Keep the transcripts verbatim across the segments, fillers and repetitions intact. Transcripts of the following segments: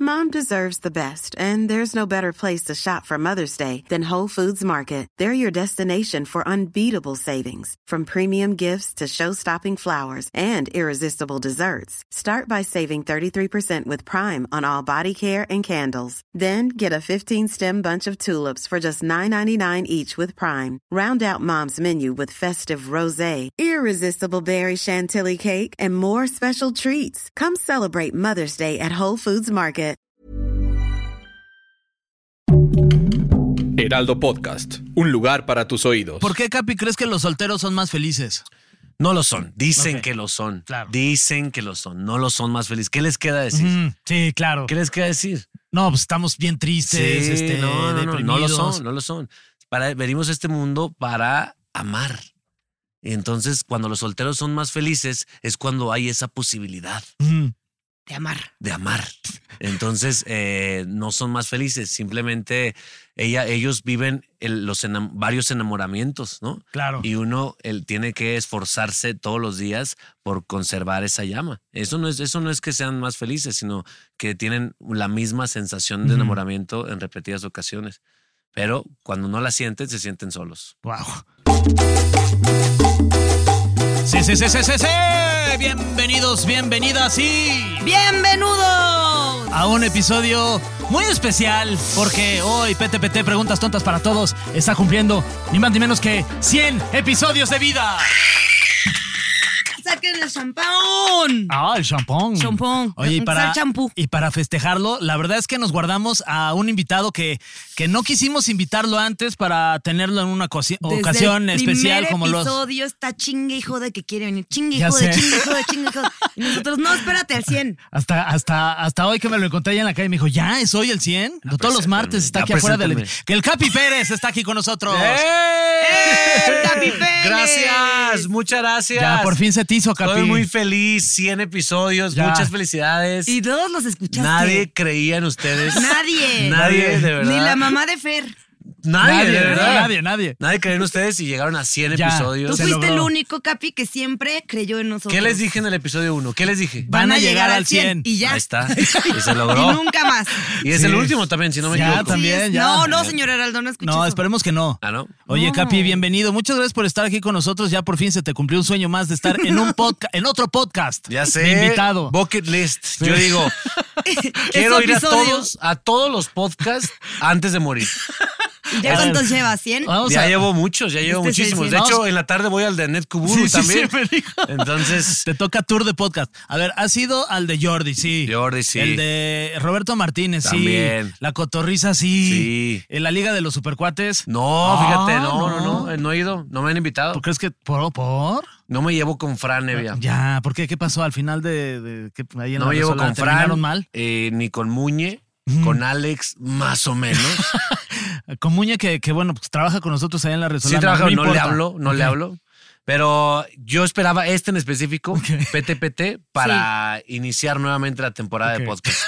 Mom deserves the best, and there's no better place to shop for Mother's Day than Whole Foods Market. They're your destination for unbeatable savings, from premium gifts to show-stopping flowers and irresistible desserts. Start by saving thirty-three percent with Prime on all body care and candles. Then get a fifteen-stem bunch of tulips for just nine ninety-nine each with Prime. Round out Mom's menu with festive rosé, irresistible berry chantilly cake, and more special treats. Come celebrate Mother's Day at Whole Foods Market. Heraldo Podcast, un lugar para tus oídos. ¿Por qué, Capi, crees que los solteros son más felices? No lo son. Dicen Okay. que lo son. Claro. Dicen que lo son. No lo son más felices. ¿Qué les queda decir? Mm, sí, claro. ¿Qué les queda decir? No, pues estamos bien tristes, Sí, este, no, no, no, deprimidos. no lo son, no lo son. Para, venimos a este mundo para amar. Y entonces, cuando los solteros son más felices, es cuando hay esa posibilidad Mm. De amar. de amar. Entonces, eh, no son más felices. Simplemente ella, ellos viven el- los enam- varios enamoramientos, ¿no? Claro. Y uno él, tiene que esforzarse todos los días por conservar esa llama. Eso no es, eso no es que sean más felices, sino que tienen la misma sensación de Ujú. enamoramiento en repetidas ocasiones. Pero cuando no la sienten, se sienten solos. Wow. Sí, sí, sí, sí, sí, sí. Bienvenidos, bienvenidas y ¡Bienvenidos! a un episodio muy especial porque hoy P T P T Preguntas Tontas para Todos está cumpliendo ni más ni menos que cien episodios de vida. ¡Saquen el champán! Ah, el champán. Champán. Oye, y Usar para, champú. y para festejarlo, la verdad es que nos guardamos a un invitado que, que no quisimos invitarlo antes para tenerlo en una cosi- Desde ocasión el especial primer como los... episodio está chingue hijo de que quiere venir. Chingue Ya hijo de sé. chingue hijo de chingue hijo de... Y nosotros, no, espérate, al cien. Hasta, hasta, hasta hoy que me lo encontré allá en la calle me dijo, ¿ya es hoy el cien? Ya Todos los martes preséntame, está ya aquí afuera del... preséntame. Que el Capi Pérez está aquí con nosotros. ¡Eh, Capi Pérez! Gracias, muchas gracias. Ya por fin se te hizo, Capi. Estoy muy feliz, cien episodios, Ya. muchas felicidades. Y todos los escuchaste. Nadie creía en ustedes. Nadie. Nadie, de verdad. Ni la mamá de Fer. Nadie, Nadie, de verdad. nadie, nadie. Nadie creía en ustedes y llegaron a cien Ya. Tú episodios. Se fuiste logró. el único, Capi, que siempre creyó en nosotros. ¿Qué les dije en el episodio uno? ¿Qué les dije? Van a llegar al cien. Y ya. Ahí está. Y se logró. Y nunca más. Y es Sí. el último también, si no me Ya, equivoco. también. Sí, es- ya. No, no, señor Heraldo, no escuché No, eso. esperemos que no. Ah, ¿no? Oye, No. Capi, bienvenido. Muchas gracias por estar aquí con nosotros. Ya por fin se te cumplió un sueño más de estar en un podcast, en otro podcast. Ya sé. De invitado. Bucket list. Yo digo, quiero Ese ir a episodio. todos, a todos los podcasts antes de morir. ¿Y ya cuántos llevas? ¿cien? Vamos ya a- llevo muchos, ya llevo Este es el muchísimos. cien. De hecho, Vamos. en la tarde voy al de Net Kuburu Sí, sí, también. sí, me dijo. Entonces, Te toca tour de podcast. A ver, has ido al de Jordi, sí. Jordi, sí. El de Roberto Martínez, También. sí. La Cotorriza, sí. Sí. En la Liga de los Supercuates. no, Ah, fíjate, no, no, no, eh, no he ido, no me han invitado. ¿Tú crees que por? por? No me llevo con Fran Evia. Ya, ¿por qué? ¿Qué pasó al final de, de que ahí en No la me llevo Resolana con terminaron Fran, mal? eh, ni con Muñe, con Alex, más o menos. Con Muñe que, que bueno, pues trabaja con nosotros allá en la Sí Resolana. trabaja, no, le importa. hablo, no le Ok. hablo. Pero yo esperaba este en específico, P T P T, para iniciar nuevamente la temporada de Ok. podcast.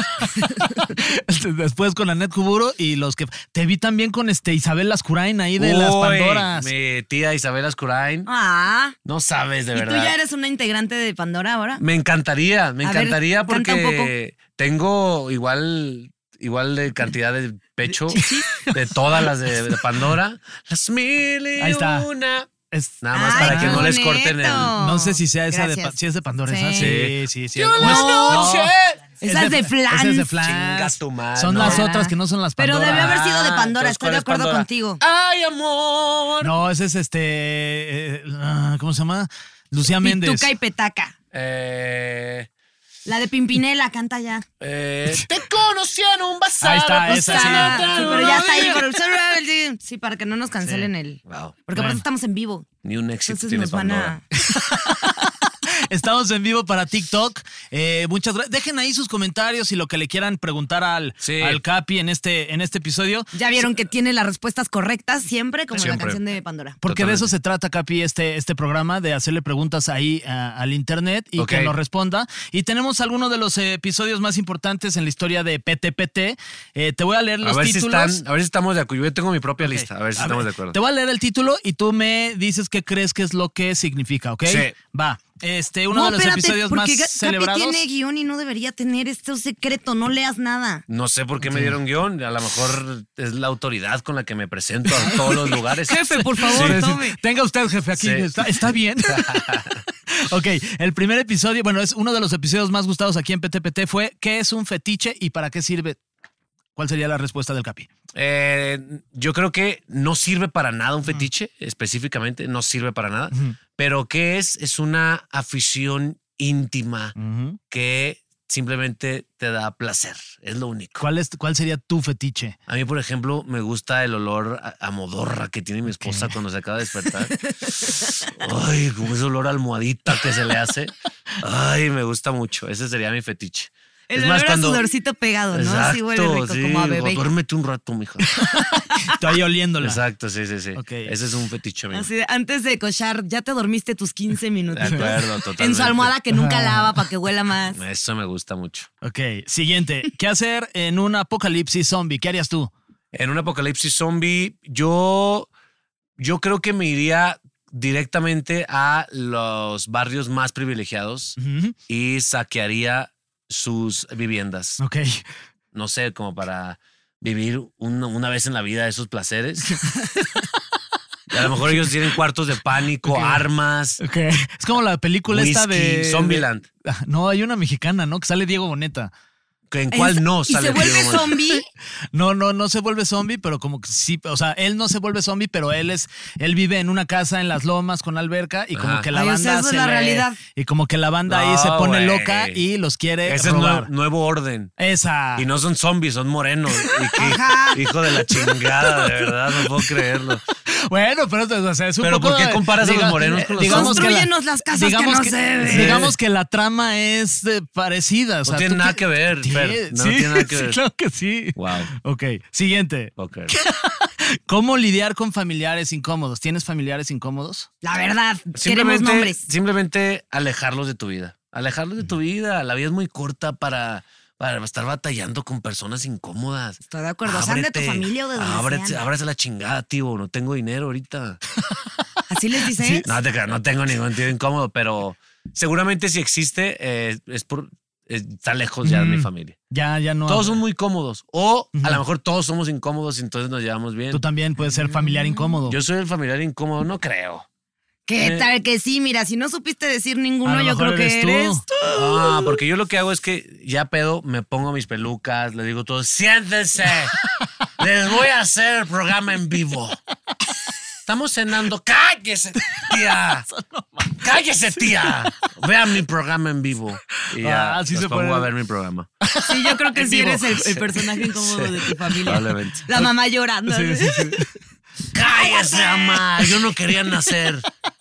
Después con Anet Kuburo y los que... Te vi también con este Isabel Lascurain ahí de las Uy, Pandoras. Mi tía Isabel Ascurain. Ah. No sabes, de ¿Y verdad. tú ya eres una integrante de Pandora ahora? Me encantaría, me A ver, encantaría canta un porque tengo igual, igual de cantidad de pecho de todas las de, de Pandora. Las mil y Ahí está. una. Es- Nada más Ay, para que qué no les bonito. corten el... No sé si sea esa de, Gracias. Pa- si es de Pandora. Sí. Esa. Sí, sí, sí. Yo O es- la no, noche. Esa es de Flans. Esa es de Chinga Flans. tu madre, Son no. las otras que no son las Pero Pandora. debió haber sido de Ah, Pandora, entonces, estoy ¿cuál de es acuerdo Pandora? contigo. Ay, amor. No, ese es este... eh, ah, ¿Cómo se llama? Lucía Méndez. Pituca y Petaca. Eh, La de Pimpinela, canta ya. eh, te conocí en un bazar. Ahí está, esa, sí. Ah, pasándote sí, pero ya está ahí. un Por día. el... Sí, para que no nos cancelen el... Wow. Porque aparte Bueno. estamos en vivo. Ni un éxito Entonces tiene nos van Pandora. a... Estamos en vivo para TikTok. Eh, muchas gracias. Dejen ahí sus comentarios y lo que le quieran preguntar al, Sí. al Capi en este, en este episodio. Ya vieron que tiene las respuestas correctas siempre, como Siempre. la canción de Pandora. Porque de Totalmente. eso se trata, Capi, este, este programa, de hacerle preguntas ahí a- al internet y Ok. que nos responda. Y tenemos algunos de los eh, episodios más importantes en la historia de P T P T. Eh, te voy a leer los a ver títulos. si están, a ver si estamos de acuerdo. Yo tengo mi propia Ok. lista, a ver si A estamos ver, de acuerdo. Te voy a leer el título y tú me dices qué crees que es lo que significa, ¿ok? Sí. Va. este, uno No, de los espérate, episodios porque más Ga- celebrados. Capi tiene guión y no debería tener este secreto, no leas nada. No sé por qué me dieron guión. A lo mejor es la autoridad con la que me presento a todos los lugares. Jefe, por favor, Sí, sí. tome. Tenga usted, jefe, aquí. Sí. ¿Está, está bien? Ok, el primer episodio, bueno, es uno de los episodios más gustados aquí en P T P T fue ¿qué es un fetiche y para qué sirve? ¿Cuál sería la respuesta del Capi? Eh, yo creo que no sirve para nada un fetiche, específicamente, no sirve para nada. Ujú. Pero ¿qué es? Es una afición íntima Ujú. que simplemente te da placer. Es lo único. ¿Cuál, es, ¿Cuál sería tu fetiche? A mí, por ejemplo, me gusta el olor a, a modorra que tiene mi esposa cuando se acaba de despertar. Ay, como ese olor a almohadita que se le hace. Ay, me gusta mucho. Ese sería mi fetiche. El olor a sudorcito pegado, ¿no? Así huele rico, sí, como a bebé. o duérmete un rato, mija. Estoy ahí oliéndola. Exacto, sí, sí, sí. Ok. Ese es un fetiche mío. Así de, antes de cochar, ya te dormiste tus quince De minutos. acuerdo, totalmente. En su almohada que nunca lava para que huela más. Eso me gusta mucho. Ok, siguiente. ¿Qué hacer en un apocalipsis zombie? ¿Qué harías tú? En un apocalipsis zombie, yo, yo creo que me iría directamente a los barrios más privilegiados Ujú. y saquearía sus viviendas. Ok. No sé, como para vivir un- una vez en la vida esos placeres. Y a lo mejor ellos tienen cuartos de pánico, Ok. armas, Ok. Es como la película esta whisky, de... Zombieland. de- No, hay una mexicana, ¿no? Que sale Diego Boneta. ¿En cuál Es- no Y sale se vuelve Diego Boneta? zombie. No, no, no se vuelve zombie, pero como que sí, o sea, él no se vuelve zombie, pero él es, él vive en una casa en las lomas con alberca y como Ajá. que la Ay, o banda sea, eso es se la le- realidad. y como que la banda ahí No, se pone güey. loca y los quiere Ese es robar. nue- nuevo orden. Esa. Y no son zombies, son morenos. Y que, Ajá. hijo de la chingada, de verdad, no puedo creerlo. Bueno, pero o sea, es un Pero poco ¿por qué de- comparas a los morenos con los digamos que la- Construyenos las casas que digamos no se ven. Digamos que la trama es eh, parecida. o sea, No tiene tú nada qué- que ver, Sí, Fer, no sí, tiene nada que sí, ver. claro que sí. Wow. Ok, siguiente. Ok. ¿Cómo lidiar con familiares incómodos? ¿Tienes familiares incómodos? La verdad, queremos Simplemente, nombres. simplemente alejarlos de tu vida. Alejarlos de tu vida. La vida es muy corta para, para estar batallando con personas incómodas. Estoy de acuerdo. Sean de tu Ábrete, familia o de donde ábrete, sean. ábrase la chingada, tío. No tengo dinero ahorita. Así les dicen. No, te creas, no tengo ningún tío incómodo, pero seguramente si existe, eh, es por eh, está lejos ya de mi Mm. familia. Ya, ya no. Todos son muy cómodos. O Ujú. a lo mejor todos somos incómodos y entonces nos llevamos bien. Tú también puedes ser familiar incómodo. Yo soy el familiar incómodo, no creo. ¿Qué Eh. tal que sí? Mira, si no supiste decir A ninguno, lo yo mejor creo que eres tú. eres tú. Ah, porque yo lo que hago es que ya pedo, me pongo mis pelucas, le digo a todos, siéntense, les voy a hacer el programa en vivo. Estamos cenando, cállese, tía. Cállese, tía. Vean mi programa en vivo. Y ya Ah, sí los se pongo puede. a ver mi programa. Sí, yo creo que En sí vivo. eres el, el personaje incómodo Sí, de tu familia. probablemente. La mamá llorando. Sí, sí, sí. Cállese, mamá. Yo no quería nacer.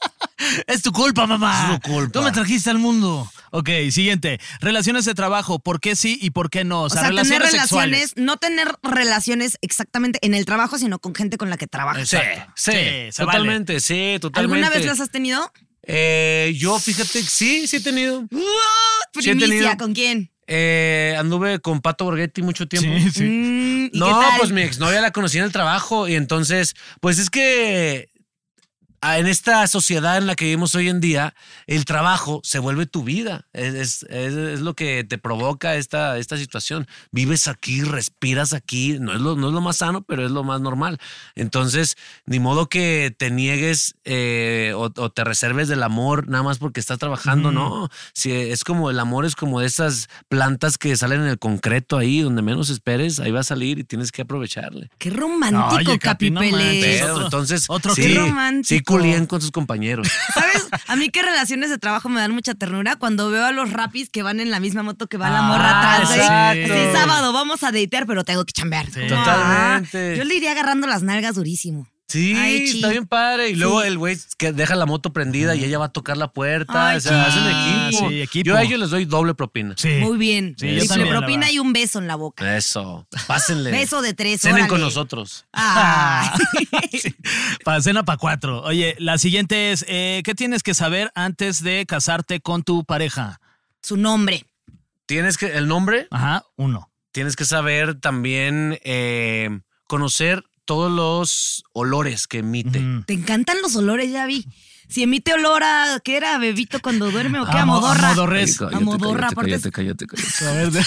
Es tu culpa, mamá. Es tu culpa. Tú me trajiste al mundo. Ok, siguiente. Relaciones de trabajo. ¿Por qué sí y por qué no? O O sea, sea, tener relaciones relaciones, sexuales. no tener relaciones exactamente en el trabajo, sino con gente con la que trabajas. Sí, Exacto. sí, Sí, se totalmente, sí, totalmente. ¿Alguna vez las has tenido? Eh, yo, fíjate, sí, sí he tenido. ¡Uh! Sí he Primicia, tenido. ¿con quién? Eh, anduve con Pato Borghetti mucho tiempo. Sí, sí. Mm, ¿y No, qué tal? pues mi exnovia la conocí en el trabajo y entonces, pues es que ah, en esta sociedad en la que vivimos hoy en día, el trabajo se vuelve tu vida. Es, es- es- es lo que te provoca esta, esta situación. Vives aquí, respiras aquí. No es, lo, no es lo más sano, pero es lo más normal. Entonces, ni modo que te niegues eh, o, o te reserves del amor nada más porque estás trabajando. Ujú. No, si es como el amor es como de esas plantas que salen en el concreto ahí, donde menos esperes, ahí va a salir y tienes que aprovecharle. Qué romántico, Oye, Capi, no Capipele. manches. Pero, otro- entonces, otro sí, Qué romántico. sí culían con sus compañeros. ¿Sabes? A mí qué relaciones de trabajo me dan mucha ternura cuando veo a los rapis que van en la misma moto que va la Ah, morra atrás. güey. exacto. Así, sábado vamos a datear, pero tengo que chambear. Sí. Como, Totalmente. ah, yo le iría agarrando las nalgas durísimo. Sí, Ay, chi. está bien padre. Y luego Sí. el güey que deja la moto prendida y ella va a tocar la puerta. Ay, o sea, chi. hacen equipo. Sí, equipo. Yo a ellos les doy doble propina. Sí. Muy bien. Sí, yo Triple también, la propina verdad. y un beso en la boca. Eso. Pásenle. Beso de tres, Cenen órale. con nosotros. Ah. Sí. Para cena para cuatro. Oye, la siguiente es, eh, ¿qué tienes que saber antes de casarte con tu pareja? Su nombre. Tienes que, el nombre, Ajá, uno. tienes que saber también eh, conocer todos los olores que emite. Ujú. Te encantan los olores, ya vi. Si emite olor a, ¿qué era? ¿Bebito cuando duerme o qué? A A mo- modorra. a modorres. A modorra, aparte. Cállate, cállate, cállate. A ver, de-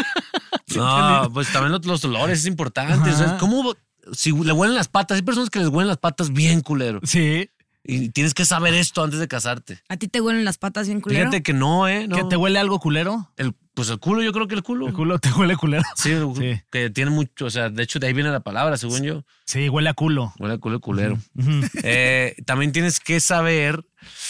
No, pues también los, los olores es importante. O sea, Ajá. ¿cómo si le huelen las patas? Hay personas que les huelen las patas bien culero. Sí. Y tienes que saber esto antes de casarte. ¿A ti te huelen las patas bien culero? Fíjate que no, ¿eh? No. ¿Que te huele algo culero? El, pues el culo, yo creo que el culo. ¿El culo te huele culero? Sí, el- Sí. que tiene mucho, o sea, de hecho de ahí viene la palabra, según yo. Sí, huele a culo. Huele a culo culero. Ujú. Eh, también tienes que saber.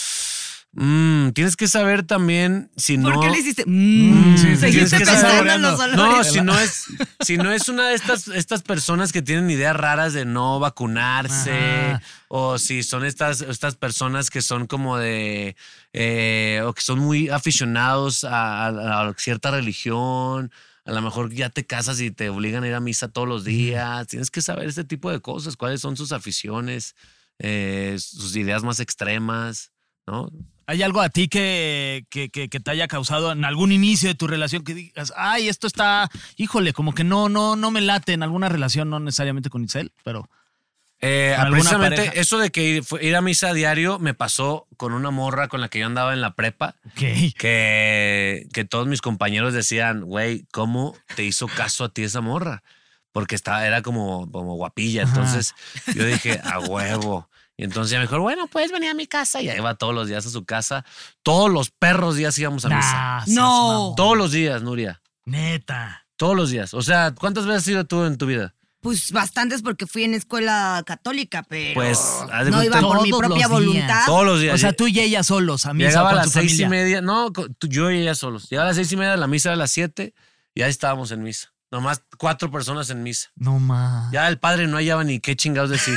mm, tienes que saber también si ¿Por no. qué le hiciste? Mmm, sí, sí, seguiste tienes que pensando en saboreando. los olores. No, si no es, si no es una de estas, estas personas que tienen ideas raras de no vacunarse, Ajá. o si son estas, estas personas que son como de, eh, o que son muy aficionados a, a- a cierta religión. A lo mejor ya te casas y te obligan a ir a misa todos los días. Tienes que saber este tipo de cosas, cuáles son sus aficiones, eh, sus ideas más extremas, ¿no? ¿Hay algo a ti que, que, que, que te haya causado en algún inicio de tu relación que digas, ay, esto está, híjole, como que no, no, no me late en alguna relación, no necesariamente con Itzel, pero Eh, ¿Con alguna precisamente pareja? eso de que ir, fue- ir a misa a diario me pasó con una morra con la que yo andaba en la prepa, ¿qué? que, que todos mis compañeros decían, güey, ¿cómo te hizo caso a ti esa morra? Porque estaba, era como, como guapilla. Ajá. Entonces yo dije, a huevo. Y entonces ella me dijo, bueno, puedes venir a mi casa. Y ahí va todos los días a su casa. Todos los perros días íbamos a misa. Nah, seas No. mamón. Todos los días, Nuria. Neta. Todos los días. O sea, ¿cuántas veces has ido tú en tu vida? Pues bastantes porque fui en escuela católica, pero Pues, haz de no cuenta- iba por mi Todos propia los días. voluntad. Todos los días. O sea, tú y ella solos, a misa Llegaba a con las tu seis familia. y media. No, co- tú- yo y ella solos. Llegaba a las seis y media, la misa era a las siete y ahí estábamos en misa. Nomás cuatro personas en misa. No más. Ya el padre no hallaba ni qué chingados decir.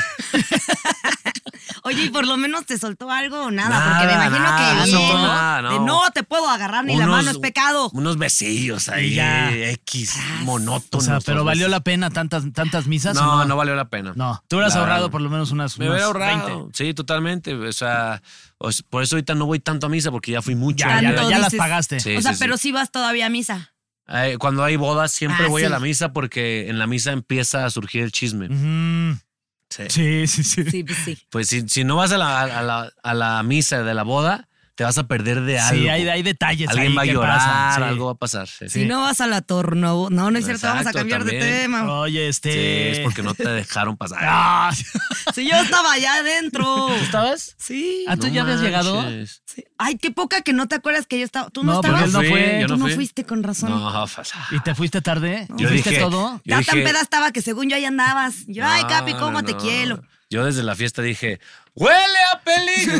Oye, ¿y por lo menos te soltó algo o nada? Nada, Porque me imagino nada, que no, bien, ¿no? nada, no. De no te puedo agarrar ni la Unos- mano es pecado. Unos besillos ahí, Y ya. X, O monótonos. O sea, pero los ¿valió besos. la pena tantas, tantas misas? o No, no valió la pena. No, te hubieras La ahorrado verdad. por lo menos unas, Me unas hubiera ahorrado. veinte. Sí, totalmente. O sea, o sea, por eso ahorita no voy tanto a misa porque ya fui mucho. Ya, ya, Tanto ya las dices- pagaste. Sí. o sea, pero sí vas todavía a misa. Eh, cuando hay bodas siempre Ah, voy sí. a la misa porque en la misa empieza a surgir el chisme. Ujú. Sí. Sí, sí, sí. Sí, pues sí. Pues si, si no vas a la, a, la, a la misa de la boda, te vas a perder de algo. Sí, hay, hay detalles Alguien ahí va a que llorar, pasan, sí. algo va a pasar. Sí, Si no vas a la torno... No, no es cierto, vamos a Exacto, cambiar de también. tema. Oye, Sí, este... es porque no te dejaron pasar. Ah, Si yo estaba allá adentro. ¿Tú estabas? Sí. ¿Ah, tú No ya habías llegado? manches. Sí. Ay, qué poca que no te acuerdas que yo estaba. ¿Tú no, No, porque estabas? él no fui, fue. yo Tú no no fui. fuiste con razón. No, pues, ¿Y te fuiste tarde? Yo ¿Viste dije- todo? yo Ya tan dije- peda estaba que según yo ahí andabas. Yo, ay, no, Capi, cómo te no. quiero. Yo desde la fiesta dije, ¡huele a peligro!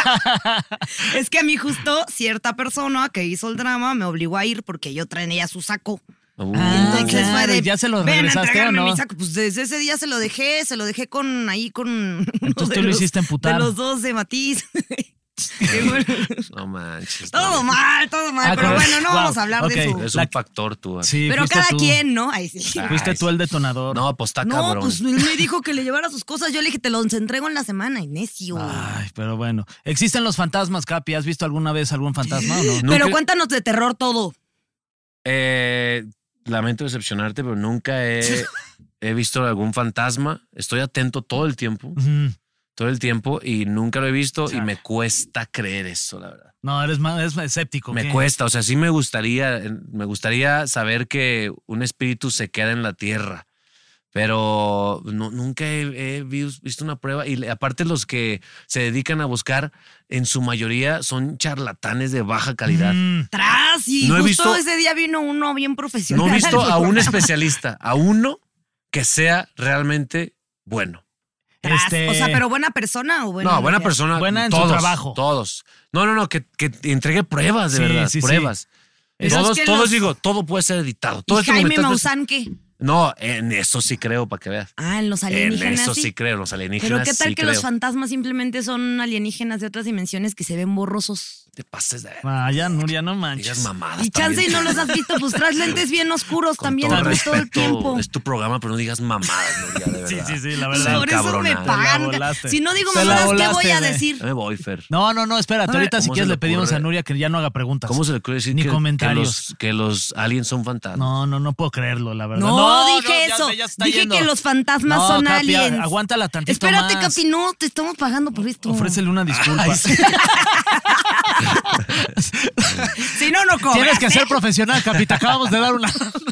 Es que a mí justo cierta persona que hizo el drama me obligó a ir porque yo traía su saco. Uh, Ah, Entonces claro, fue de, ¿y ya se lo ven a regresaste o entregarme no? mi saco. Pues desde ese día se lo dejé, se lo dejé con ahí con uno Entonces de tú lo los- hiciste emputar. De los dos de Matiz. Qué bueno. no manches. Todo no. mal, todo mal. Ah, pero con- bueno, no wow, vamos a hablar ok. de eso. Es La- un factor tú. Sí, Pero fuiste cada tú. quien, ¿no? Ay, sí. Fuiste Ay, tú el detonador. No, pues está No, cabrón. pues él me dijo que le llevara sus cosas. Yo le dije, te los entrego en la semana, y necio. Ay, pero bueno. ¿Existen los fantasmas, Capi? ¿Has visto alguna vez algún fantasma o no? Nunca- Pero cuéntanos de terror todo. Eh, lamento decepcionarte, pero nunca he, he visto algún fantasma. Estoy atento todo el tiempo, Ujú. todo el tiempo, y nunca lo he visto y Chale. me cuesta creer eso, la verdad. No, eres más eres escéptico. Me ¿qué? cuesta, o sea, sí me gustaría, me gustaría saber que un espíritu se queda en la tierra, pero no, nunca he, he vi- visto una prueba. Y le- aparte los que se dedican a buscar, en su mayoría son charlatanes de baja calidad. Mm. Tras, y No he justo visto- ese día vino uno bien profesional. No he visto al a un programa. especialista, a uno que sea realmente bueno. Tras, Este- O sea, pero buena persona o buena. No, buena mujer? persona. Buena en su todos, trabajo. Todos. No, no, no, que, que entregue pruebas, de Sí, verdad. sí, sí. pruebas. Esos Todos, que todos los- digo, todo puede ser editado. ¿Y Todo esto que me Jaime estás- Maussan qué? No, en eso sí creo, para que veas. Ah, en los En alienígenas. eso sí. sí creo, los alienígenas. Pero qué tal sí que creo. los fantasmas simplemente son alienígenas de otras dimensiones que se ven borrosos. te pases de... Ah, ya, Nuria, no manches. Digas mamadas Y chance y también. no los has visto, pues traes lentes bien oscuros Con también todo pues, todo el respeto, tiempo. es tu programa, pero no digas mamadas, Nuria, de verdad. Sí, sí, sí, la Pues verdad. por eso me Cabrona. pagan. Te la volaste. Si no digo Te la mamadas, ¿qué voy volaste, a güey. decir? Ya me voy, Fer. No, no, no, espérate. Ahorita si ¿Cómo se quieres le le pedimos ocurre? a Nuria que ya no haga preguntas. ¿Cómo se le ocurre decir Ni que, que, comentarios. los, que los aliens son fantasmas? No, no, no puedo creerlo, la verdad. No, dije ya- eso. ya se está Dije yendo. que los fantasmas No, son Capi, aliens. aguántala tantito Espérate, más. Capi, no, te estamos pagando por esto. Ofrécele una disculpa. Ay, sí. Si no, no cobras. Tienes que ¿eh? ser profesional, Capi. Te acabamos de dar una.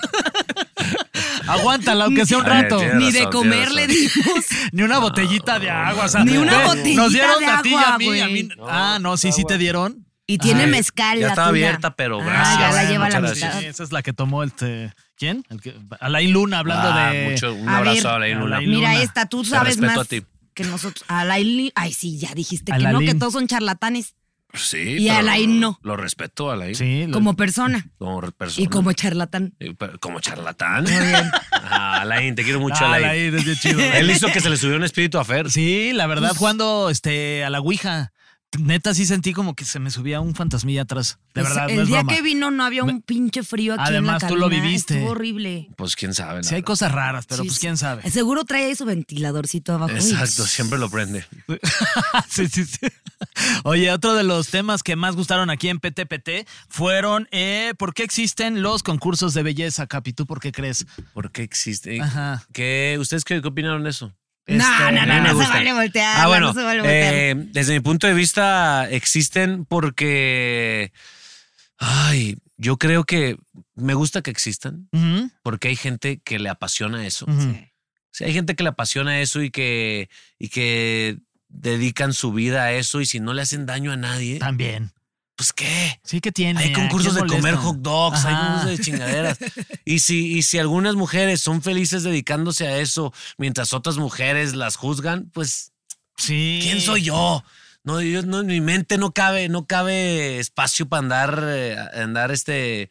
Aguántala, aunque sea un Ay, rato. tiene Ni de razón, comer tiene le dimos. Ni una botellita de agua. O sea, Ni una ve, botellita Nos dieron de a ti y a agua, mí, a mí. güey. Ah, no, sí, sí te dieron. Y tiene Ay, mezcal. ya la estaba tuya. abierta, pero Ah, gracias. ya la lleva Muchas la gracias. mitad. Sí, esa es la que tomó este. ¿Quién? El que, Alain Luna, hablando Ah, de. mucho, un A abrazo ver, a la Luna. Alain Mira Luna. esta, tú Te sabes respeto más a ti. que nosotros. Alain, ay sí, ya dijiste A que la no, que Lin. todos son charlatanes. Sí, Y pero Alain no. Lo respeto a Alain. Sí, lo- Como persona Como persona. y como charlatán. Eh, pero Como charlatán. Ah, Alain, te quiero mucho, Ah, Alain. Alain, es bien chido. Él hizo que se le subió un espíritu a Fer. Sí, la verdad, Pues- jugando este, a la Ouija. Neta, sí sentí como que se me subía un fantasmilla atrás. De Pues, verdad, el no es día broma. que vino no había un pinche frío aquí Además, en la tú lo cabina. viviste. Estuvo horrible. Pues quién sabe. la Sí hay verdad. cosas raras, pero Sí, pues sí. quién sabe. Seguro trae ahí su ventiladorcito abajo. Uy, Exacto, siempre lo prende. Sí, sí, sí. Oye, otro de los temas que más gustaron aquí en P T P T fueron eh, ¿por qué existen los concursos de belleza, Capi? ¿Tú por qué crees? ¿Por qué existe? Ajá. ¿Qué, ¿Ustedes qué, qué opinaron de eso? No, Este, no, a mí no, me no se gusta. vale voltear. Ah, bueno, no se vale voltear. eh, desde mi punto de vista existen porque, ay, yo creo que me gusta que existan Ujú, porque hay gente que le apasiona eso. ujú. Sí. Sí, hay gente que le apasiona eso y que, y que dedican su vida a eso y si no le hacen daño a nadie, También. pues ¿qué? Sí que tiene. Hay ¿a concursos de quién comer molesta? hot dogs, hay Ajá. concursos de chingaderas. Y si, y si algunas mujeres son felices dedicándose a eso, mientras otras mujeres las juzgan, pues, Sí. ¿quién soy yo? No, yo no, en mi mente no cabe, no cabe espacio para andar, eh, andar este,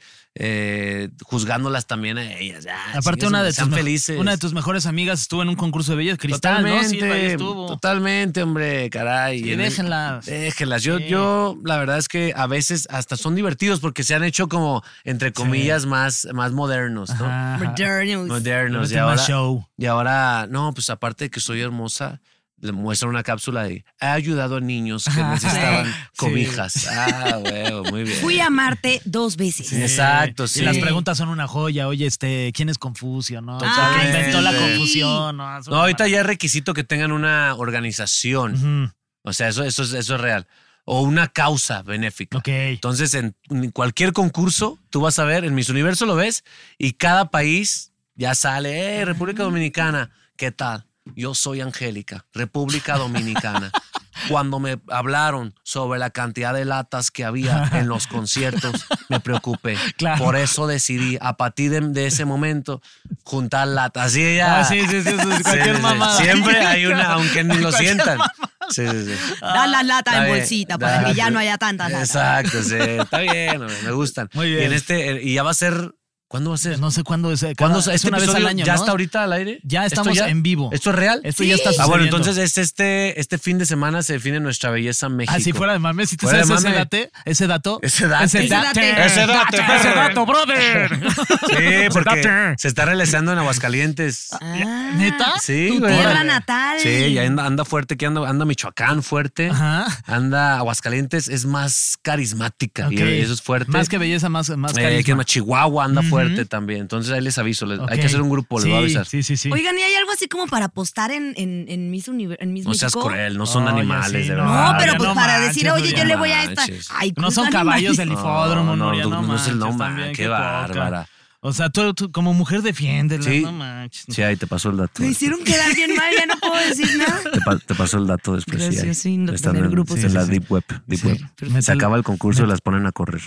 eh, juzgándolas también a ellas. Ya, Aparte, chingue una su- de, sean tus, me- felices. una de tus mejores amigas estuvo en un concurso de belleza, Cristal, ¿no? Sí, Totalmente, ahí estuvo. totalmente, hombre, caray. Sí, Y en- déjenlas. Déjenlas. Yo, Sí. yo, la verdad es que a veces hasta son divertidos porque se han hecho como, entre comillas, más, más modernos, ¿no? Ajá, ajá. Modernos. Modernos. Y Mete más ahora, show. y ahora, no, pues aparte de que soy hermosa, le muestran una cápsula de ha ayudado a niños que Ajá. necesitaban Sí. cobijas. Ah, huevo, muy bien. Fui a Marte dos veces. Sí. Exacto, Y sí. las preguntas son una joya. Oye, este, ¿quién es Confucio, no? Totalmente. ¿Quién inventó la Sí. confusión? No, Es una No, ahorita maravilla. ya es requisito que tengan una organización. Ujú, O sea, eso, eso, es, eso es real. O una causa benéfica. Ok. Entonces, en cualquier concurso, tú vas a ver, en Miss Universo lo ves, y cada país ya sale, eh, República Dominicana, ¿qué tal? Yo soy Angélica, República Dominicana. Cuando me hablaron sobre la cantidad de latas que había en los conciertos, me preocupé. Claro. Por eso decidí, a partir de, de ese momento, juntar latas. Así ya. Ah, sí, sí, sí, sí, Sí, cualquier sí, sí. mamada. Siempre hay una, aunque ni lo sientan. Sí, sí, sí. Da la lata Está en bien. bolsita para Da- que ya no haya tantas latas. Exacto, sí. Está bien, hombre, me gustan. Muy bien. Y en este, y ya va a ser. ¿Cuándo va a ser? No sé cuándo es. cada- ¿Cuándo? es ¿Este una vez episodio al año, ya ¿no? está ahorita al aire? Ya ¿Esto estamos en vivo. ¿Esto es real? Esto ya está Ah, sucediendo. bueno, entonces es este, este fin de semana se define nuestra belleza México. Ah, si fuera de mame, si te Fuera de sabes ese mame. date, ese dato. Ese date. Ese Ese date. date. Ese date, Ese perro. dato, brother. Sí, porque date. se está realizando en Aguascalientes. Ah, ¿Neta? Sí, tu güey. tierra natal. Sí, ya anda, anda fuerte, que anda, anda Michoacán fuerte. Ajá. Anda Aguascalientes, es más carismática. Y Ok. eso es fuerte. Más que belleza, más, más Eh, carisma. que más Chihuahua anda Ujú. fuerte también. Entonces ahí les aviso. les- Ok. Hay que hacer un grupo, les sí, voy a avisar. Sí, sí, sí. Oigan, ¿y hay algo así como para apostar en, en, en Miss, Univer en Miss No seas México? cruel, no son Oye, animales, sí, de no. verdad. No, pero ya pues no para manches, decir, oye, no yo le voy a esta. manches. Ay, No son animales. caballos del hipódromo, No, Nuria, no, no, no es el manches, no, también, man, qué poca. bárbara. O sea, tú, tú como mujer defiéndela, Sí. no manches. Sí, ahí te pasó el dato. Me hicieron quedar bien mal, ya no puedo decir nada. Te, pa- te pasó el dato después. Gracias, sí, ahí. sí, no Están tener en, grupos en así. la Sí, sí, Deep Web. Deep Sí. Web. Métele- Se acaba el concurso y las ponen a correr.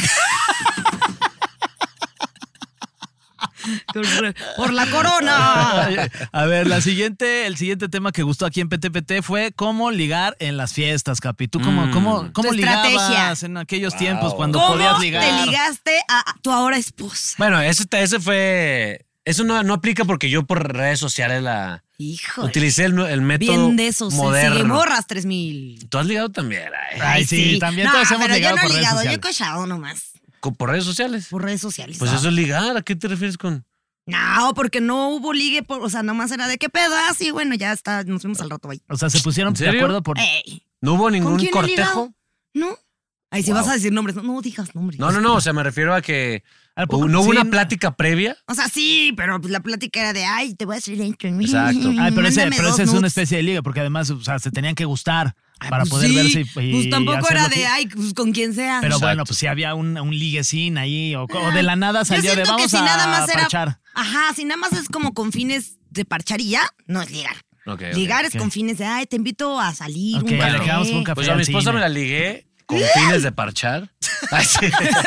Por la corona. A ver, la siguiente, el siguiente tema que gustó aquí en P T P T fue cómo ligar en las fiestas, Capi. ¿Tú cómo, Mm. cómo, cómo Tu ligabas estrategia. en aquellos tiempos cuando ¿Cómo podías te ligar? ligaste a tu ahora esposa? Bueno, ese, ese fue Eso no, no aplica porque yo por redes sociales la... Híjole. Utilicé el, el método Bien de esos. moderno. Sí, morras tres mil. ¿Tú has ligado también? Ay, Ay, sí, también no, todos hemos pero ligado yo no por he redes ligado, yo he sociales. cochado nomás. ¿con- ¿Por redes sociales? Por redes sociales. Pues eso es ligar. ¿A qué te refieres con...? No, porque no hubo ligue, por, o sea, nomás era de qué pedo. Ah, sí, bueno, ya está, nos vemos al rato ahí. O sea, se pusieron ¿En de serio? acuerdo por... Ey, ¿No hubo ningún quién he cortejo? ligado? ¿no? Ahí sí Wow. vas a decir nombres. No, no digas nombres. No, no, no. O sea, me refiero a que... ¿A poco? ¿No hubo Sí, una no. plática previa? O sea, sí, pero pues la plática era de, ay, te voy a hacer esto. Exacto. Ay, pero ese, Mándame pero dos ese es una nudes. especie de liga, porque además, o sea, se tenían que gustar Ay, para pues poder sí, verse y, y Pues tampoco hacer era lo de, que- ay, pues con quien sea. Pero Exacto. bueno, pues si había un, un liguecín ahí, o, o de la nada Yo salió de siento que vamos si a nada más era. parchar. Ajá, si nada más es como con fines de parchar y ya, no es ligar. Ok, ok. Ligar es ok. con fines de, ay, te invito a salir. Ok, un le café. quedamos por un café. Pues a mi al esposa cine. me la ligué con fines de parchar. Ay, sí.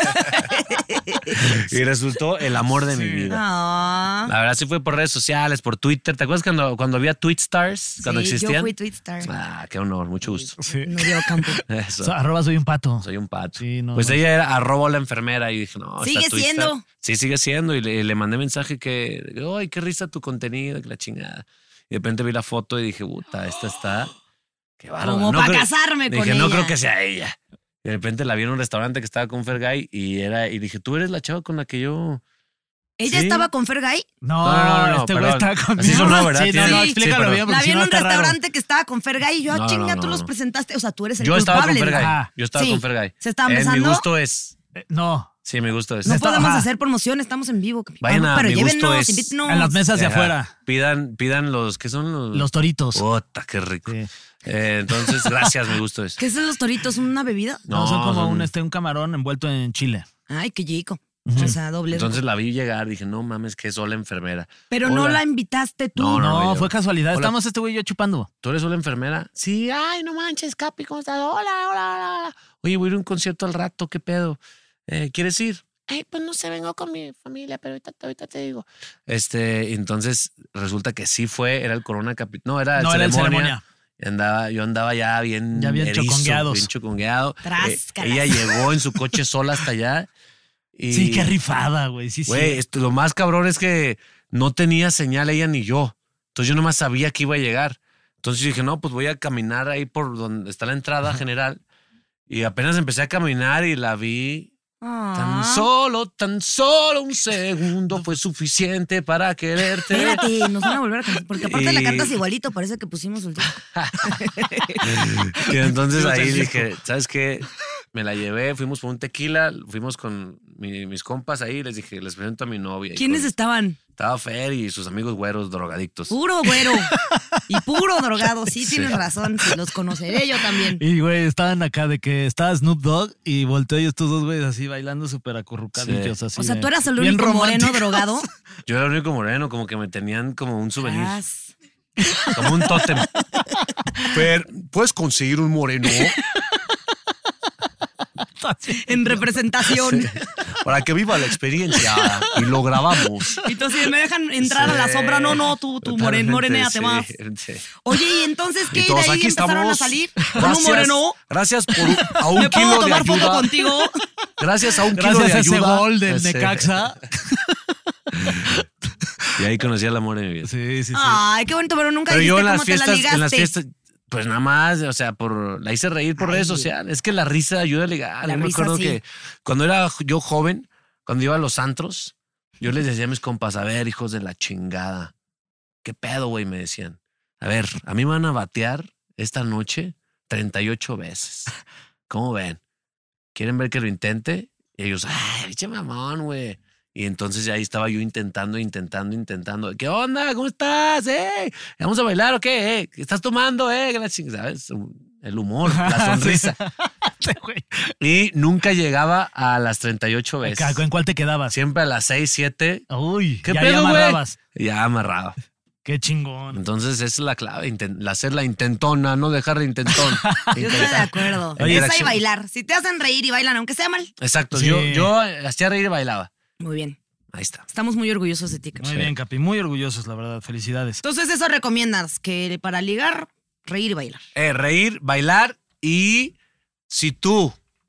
Y resultó el amor de mi vida. Ah. La verdad sí fue por redes sociales, por Twitter. ¿Te acuerdas cuando, cuando había Tweetstars? Cuando Sí, existían. Yo fui Twitstar. Ah, qué honor, mucho gusto. Sí. No dio campo. Eso. O sea, arroba soy un pato. Soy un pato. Sí, no, pues no. ella era arroba la enfermera y dije, no, Sigue está Twitstar. siendo. Sí, sigue siendo. Y le, le mandé mensaje que, ay, qué risa tu contenido, que la chingada. Y de repente vi la foto y dije, puta, esta está. Qué bárbaro. Como No para creo- casarme con Dije, no ella. creo que sea ella. Y de repente la vi en un restaurante que estaba con Fergay y era, y dije, tú eres la chava con la que yo. ¿Ella Sí. estaba con Fergay? No, No, no, no, este güey perdón. está conmigo. Así sonó, ¿verdad? Sí, no, Sí, no, sí, explícalo perdón. bien, porque La vi si en no un está raro. restaurante que estaba con Fergay y yo, ah, No, chinga, no, tú no, los no. presentaste. O sea, tú eres el Yo estaba con culpable. Fergay. Ajá. Yo estaba Sí. con Fergay. ¿Se estaban Eh, besando? Mi gusto es. Eh, No, Sí, mi gusto es. No está- podemos ajá. hacer promoción, estamos en vivo. Vayan a Pero Mi Gusto llévenos, Es. invítenos. en las mesas de Ajá. afuera. Pidan, pidan los, ¿qué son los? Los toritos. Puta, qué rico. Sí. Eh, entonces, gracias, mi gusto es. ¿Qué son los toritos? ¿Una bebida? No, son como son- un, este, un camarón envuelto en chile. Ay, qué chico. Ujú. O sea, doble. Entonces la vi llegar, dije, no mames, que es Sola enfermera. Pero no Hola. la invitaste tú. No, No, no, yo- fue casualidad. Hola. Estamos este güey y yo chupando. ¿Tú eres Sola enfermera? Sí, ay, no manches, Capi, ¿cómo estás? Hola, hola, hola, hola. Oye, voy a ir a un concierto al rato, ¿qué pedo? Eh, ¿Quieres ir? Ay, pues no sé, vengo con mi familia, pero ahorita, ahorita te digo. Este, entonces resulta que sí fue, era el Corona Capi. No, era el No, era el ceremonia. ceremonia. Y Andaba, yo andaba ya bien, Ya bien erizo, chocongueados. bien chocongueado. Tráscalas. ella llegó en su coche sola hasta allá. Y, Sí, qué rifada, güey. Sí, sí. Güey, esto- lo más cabrón es que no tenía señal ella ni yo. Entonces yo nomás sabía que iba a llegar. Entonces yo dije, no, pues voy a caminar ahí por donde está la entrada general. Y apenas empecé a caminar y la vi. Ah. Tan solo, tan solo un segundo fue suficiente para quererte. Espérate, nos van a volver a cantar. Porque aparte la Y- cantas igualito, parece que pusimos el disco. Y entonces Sí, o sea, ahí el dije, ¿sabes qué? Me la llevé, fuimos por un tequila, fuimos con mi- mis compas ahí, les dije, les presento a mi novia. Y ¿Quiénes con- estaban? Estaba Fer y sus amigos güeros drogadictos. Puro güero. Y puro drogado. Sí, tienes razón. Sí, los conoceré yo también. Y, güey, estaban acá de que estaba Snoop Dogg y volteó y estos dos güeyes así bailando súper acurrucadillos. Sí. Así O sea, de- tú eras el bien único moreno románticos. drogado. Yo era el único moreno, como que me tenían como un souvenir, Tras. como un tótem. Fer, ¿puedes conseguir un moreno En representación. para que viva la experiencia y lo grabamos? Entonces, ¿me dejan entrar a la sombra? No, no, tú, tú moren, moreneate Sí, más. sí. Oye, ¿y entonces qué? Y ¿De todos ahí aquí empezaron estamos. a salir? ¿Con un Gracias, moreno? gracias por un- a un ¿Me puedo kilo de tomar foto ayuda. contigo? Gracias a un kilo Gracias de a ese ayuda. gol del Sí. Necaxa. Y ahí conocí el amor de mi vida. Sí, sí, sí. Ay, qué bonito, pero nunca Pero yo dijiste en las cómo te la fiestas, ligaste. en las fiestas, pues nada más, o sea, por la hice reír por Ay. redes sociales. Es que la risa ayuda a ligar. La Yo me risa, acuerdo sí. que cuando era yo joven, cuando iba a los antros, yo les decía a mis compas, a ver, hijos de la chingada, ¿qué pedo, güey? Me decían. A ver, a mí me van a batear esta noche treinta y ocho veces. ¿Cómo ven? ¿Quieren ver que lo intente? Y ellos, ay, eche mamón, güey. Y entonces ya ahí estaba yo intentando, intentando, intentando. ¿Qué onda? ¿Cómo estás? ¿Eh? ¿Vamos a bailar o qué? ¿Eh? ¿Qué estás tomando? ¿Eh? Que la ching- ¿Sabes? El humor, la sonrisa. Güey. Y nunca llegaba a las treinta y ocho veces. Acá, ¿en cuál te quedabas? Siempre a las seis, siete. Uy, ¿Qué ya, pedo, ya güey? amarrabas. Ya amarraba. Qué chingón. Entonces esa es la clave, inten- la hacer la intentona, no dejar de intentón. Yo estoy de acuerdo. Oye, Esa y acción. bailar. Si te hacen reír y bailan, aunque sea mal. Exacto, Sí. yo, yo hacía reír y bailaba. Muy bien. Ahí está. Estamos muy orgullosos de ti, Capi. Muy bien, Capi. Muy orgullosos, la verdad. Felicidades. Entonces, eso recomiendas, que para ligar, reír y bailar. Eh, reír, bailar y si tú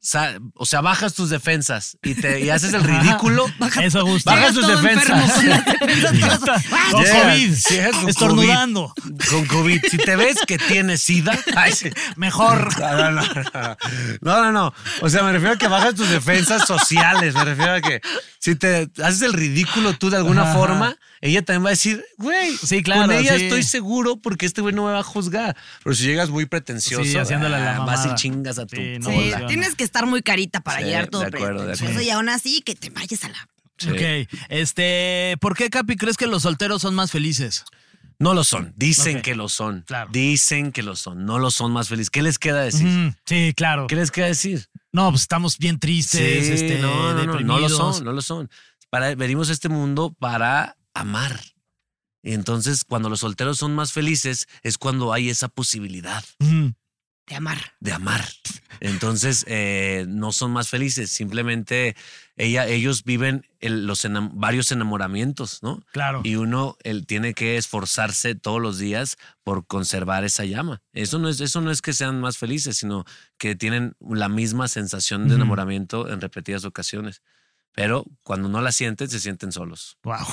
sa- o sea, bajas tus defensas y, te, y haces el ridículo. Eso gusta. Bajas tus todo enfermo defensas. con las defensas todas- Con Llegas, COVID. llegas con Estornudando. COVID, con COVID. Si te ves que tienes sida, ay, sí. Mejor. No, no, no, no, no, no. O sea, me refiero a que bajas tus defensas sociales. Me refiero a que si te haces el ridículo tú de alguna Ajá. forma, ella también va a decir, güey, Sí, claro, con ella sí. estoy seguro porque este güey no me va a juzgar. Pero si llegas muy pretencioso, Sí, haciéndole la ah, vas y mamada. chingas a tu Sí, no, Sí, bola. no. tienes que estar muy carita para Sí, llegar todo de acuerdo, de pretencioso acuerdo. y aún así que te vayas a la... Sí. Ok. Este, ¿por qué, Capi, crees que los solteros son más felices? No lo son. Dicen Ok. que lo son. Claro. Dicen que lo son. No lo son más felices. ¿Qué les queda decir? Ujú, sí, claro. ¿Qué les queda decir? No, pues estamos bien tristes, Sí, este, no, no, no, no lo deprimidos. son, no lo son. Para, venimos a este mundo para amar. Y entonces, cuando los solteros son más felices, es cuando hay esa posibilidad Ujú. de amar. de amar. Entonces, eh, no son más felices. Simplemente ella, ellos viven el- los enam- varios enamoramientos, ¿no? Claro. Y uno él tiene que esforzarse todos los días por conservar esa llama. Eso no es, eso no es que sean más felices, sino que tienen la misma sensación de Ujú. enamoramiento en repetidas ocasiones. Pero cuando no la sienten, se sienten solos. Wow.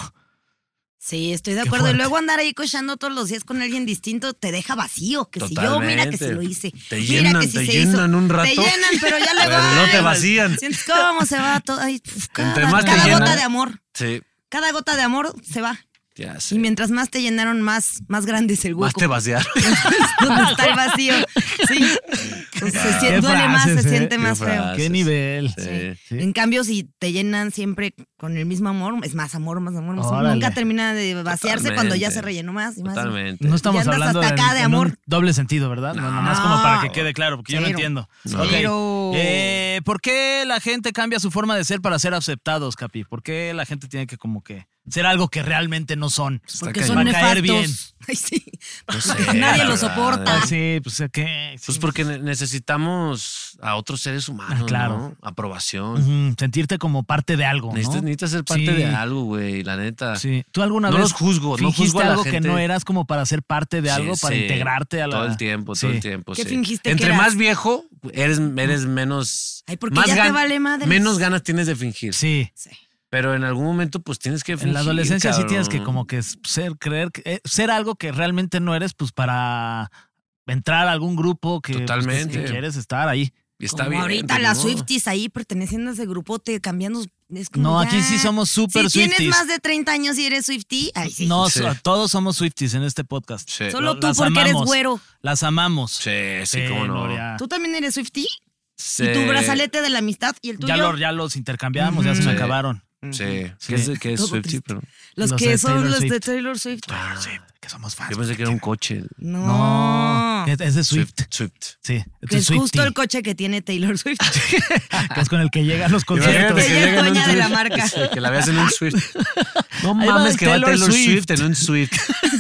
Sí, estoy de Qué acuerdo. Y fuerte. luego andar ahí cochando todos los días con alguien distinto te deja vacío. Que si yo, mira que si Totalmente. lo hice. Te mira llenan, que si te se llenan hizo. un rato. Te llenan, pero ya luego. Pero no te ay, vacían. Sientes cómo se va todo. Ay, uf, cada, Entre más te cada gota llenan- de amor. Sí, Cada gota de amor se va. ya Y sé. mientras más te llenaron, más, más grande es el Más hueco. te vaciaron. Donde está el vacío. Sí. Entonces, se Qué siente, duele más, frases, se ¿eh? siente Qué más feo. frases. Qué nivel. Sí. Sí. En cambio, si te llenan siempre con el mismo amor, es más amor, más amor, más amor. Órale. Nunca termina de vaciarse Totalmente. cuando ya se rellenó más y más. Totalmente. No estamos Y andas hablando hasta de, acá de en amor. un doble sentido, ¿verdad? No, nomás No. como para que quede claro, porque yo no Cero. entiendo. No. Ok. Cero. Eh, ¿Por qué la gente cambia su forma de ser para ser aceptados, Capi? ¿Por qué la gente tiene que como que ser algo que realmente no son? Porque Está son cañón. Para caer nefastos. Ay, sí. No sé, Porque nadie la lo verdad. soporta. Ah, sí, pues ¿qué? Sí. Pues porque ne- necesitamos a otros seres humanos, Ah, claro. ¿no? Aprobación. Ujú, sentirte como parte de algo, ¿no? Necesitas, necesitas ser parte Sí. de algo, güey, la neta. Sí. ¿Tú alguna No vez los juzgo, no fingiste juzgo a la algo gente. que no eras como para ser parte de Sí, algo, para sí. integrarte a la... Todo el tiempo, Sí. todo el tiempo. ¿Qué sí. fingiste que Entre eras? más viejo, eres, eres menos. Ay, porque más ya te gan- vale madres. Menos ganas tienes de fingir. Sí. Sí. Pero en algún momento, pues tienes que fingir. En la adolescencia sí tienes que cabrón. como que ser, creer, que- eh, ser algo que realmente no eres, pues para entrar a algún grupo que, pues, Totalmente. que quieres estar ahí. Y está Como bien. ahorita pues, las ni modo. Swifties ahí perteneciendo a ese grupote, cambiando. Es como No, ya- aquí sí somos súper Si tienes Swifties. más de treinta años y eres Swiftie, ay sí. No, Sí. so- todos somos Swifties en este podcast. Sí. Solo Lo- tú las porque eres amamos. güero. Las amamos. Sí, sí, cómo no. Gloria. ¿Tú también eres Swiftie? Sí. ¿Y tu brazalete de la amistad y el tuyo? Ya, lo- ya los intercambiamos, ya se me Sí. acabaron. Sí. Sí. ¿Qué es, qué es Todo Swiftie? triste. Pero Los, Los que de son Taylor los de Swift. Taylor Swift. Taylor Swift, que somos fans. yo pensé que era un coche. No. No, es es de Swift. Swift. Sí, es Que de es justo Swiftie, el coche que tiene Taylor Swift. que es con el que llega a los conciertos. que ella es llega en un dueña de la Swift. marca. Sí, que la veas en un Swift. No Ahí va mames, que va Taylor Taylor Swift. Swift en un Swift.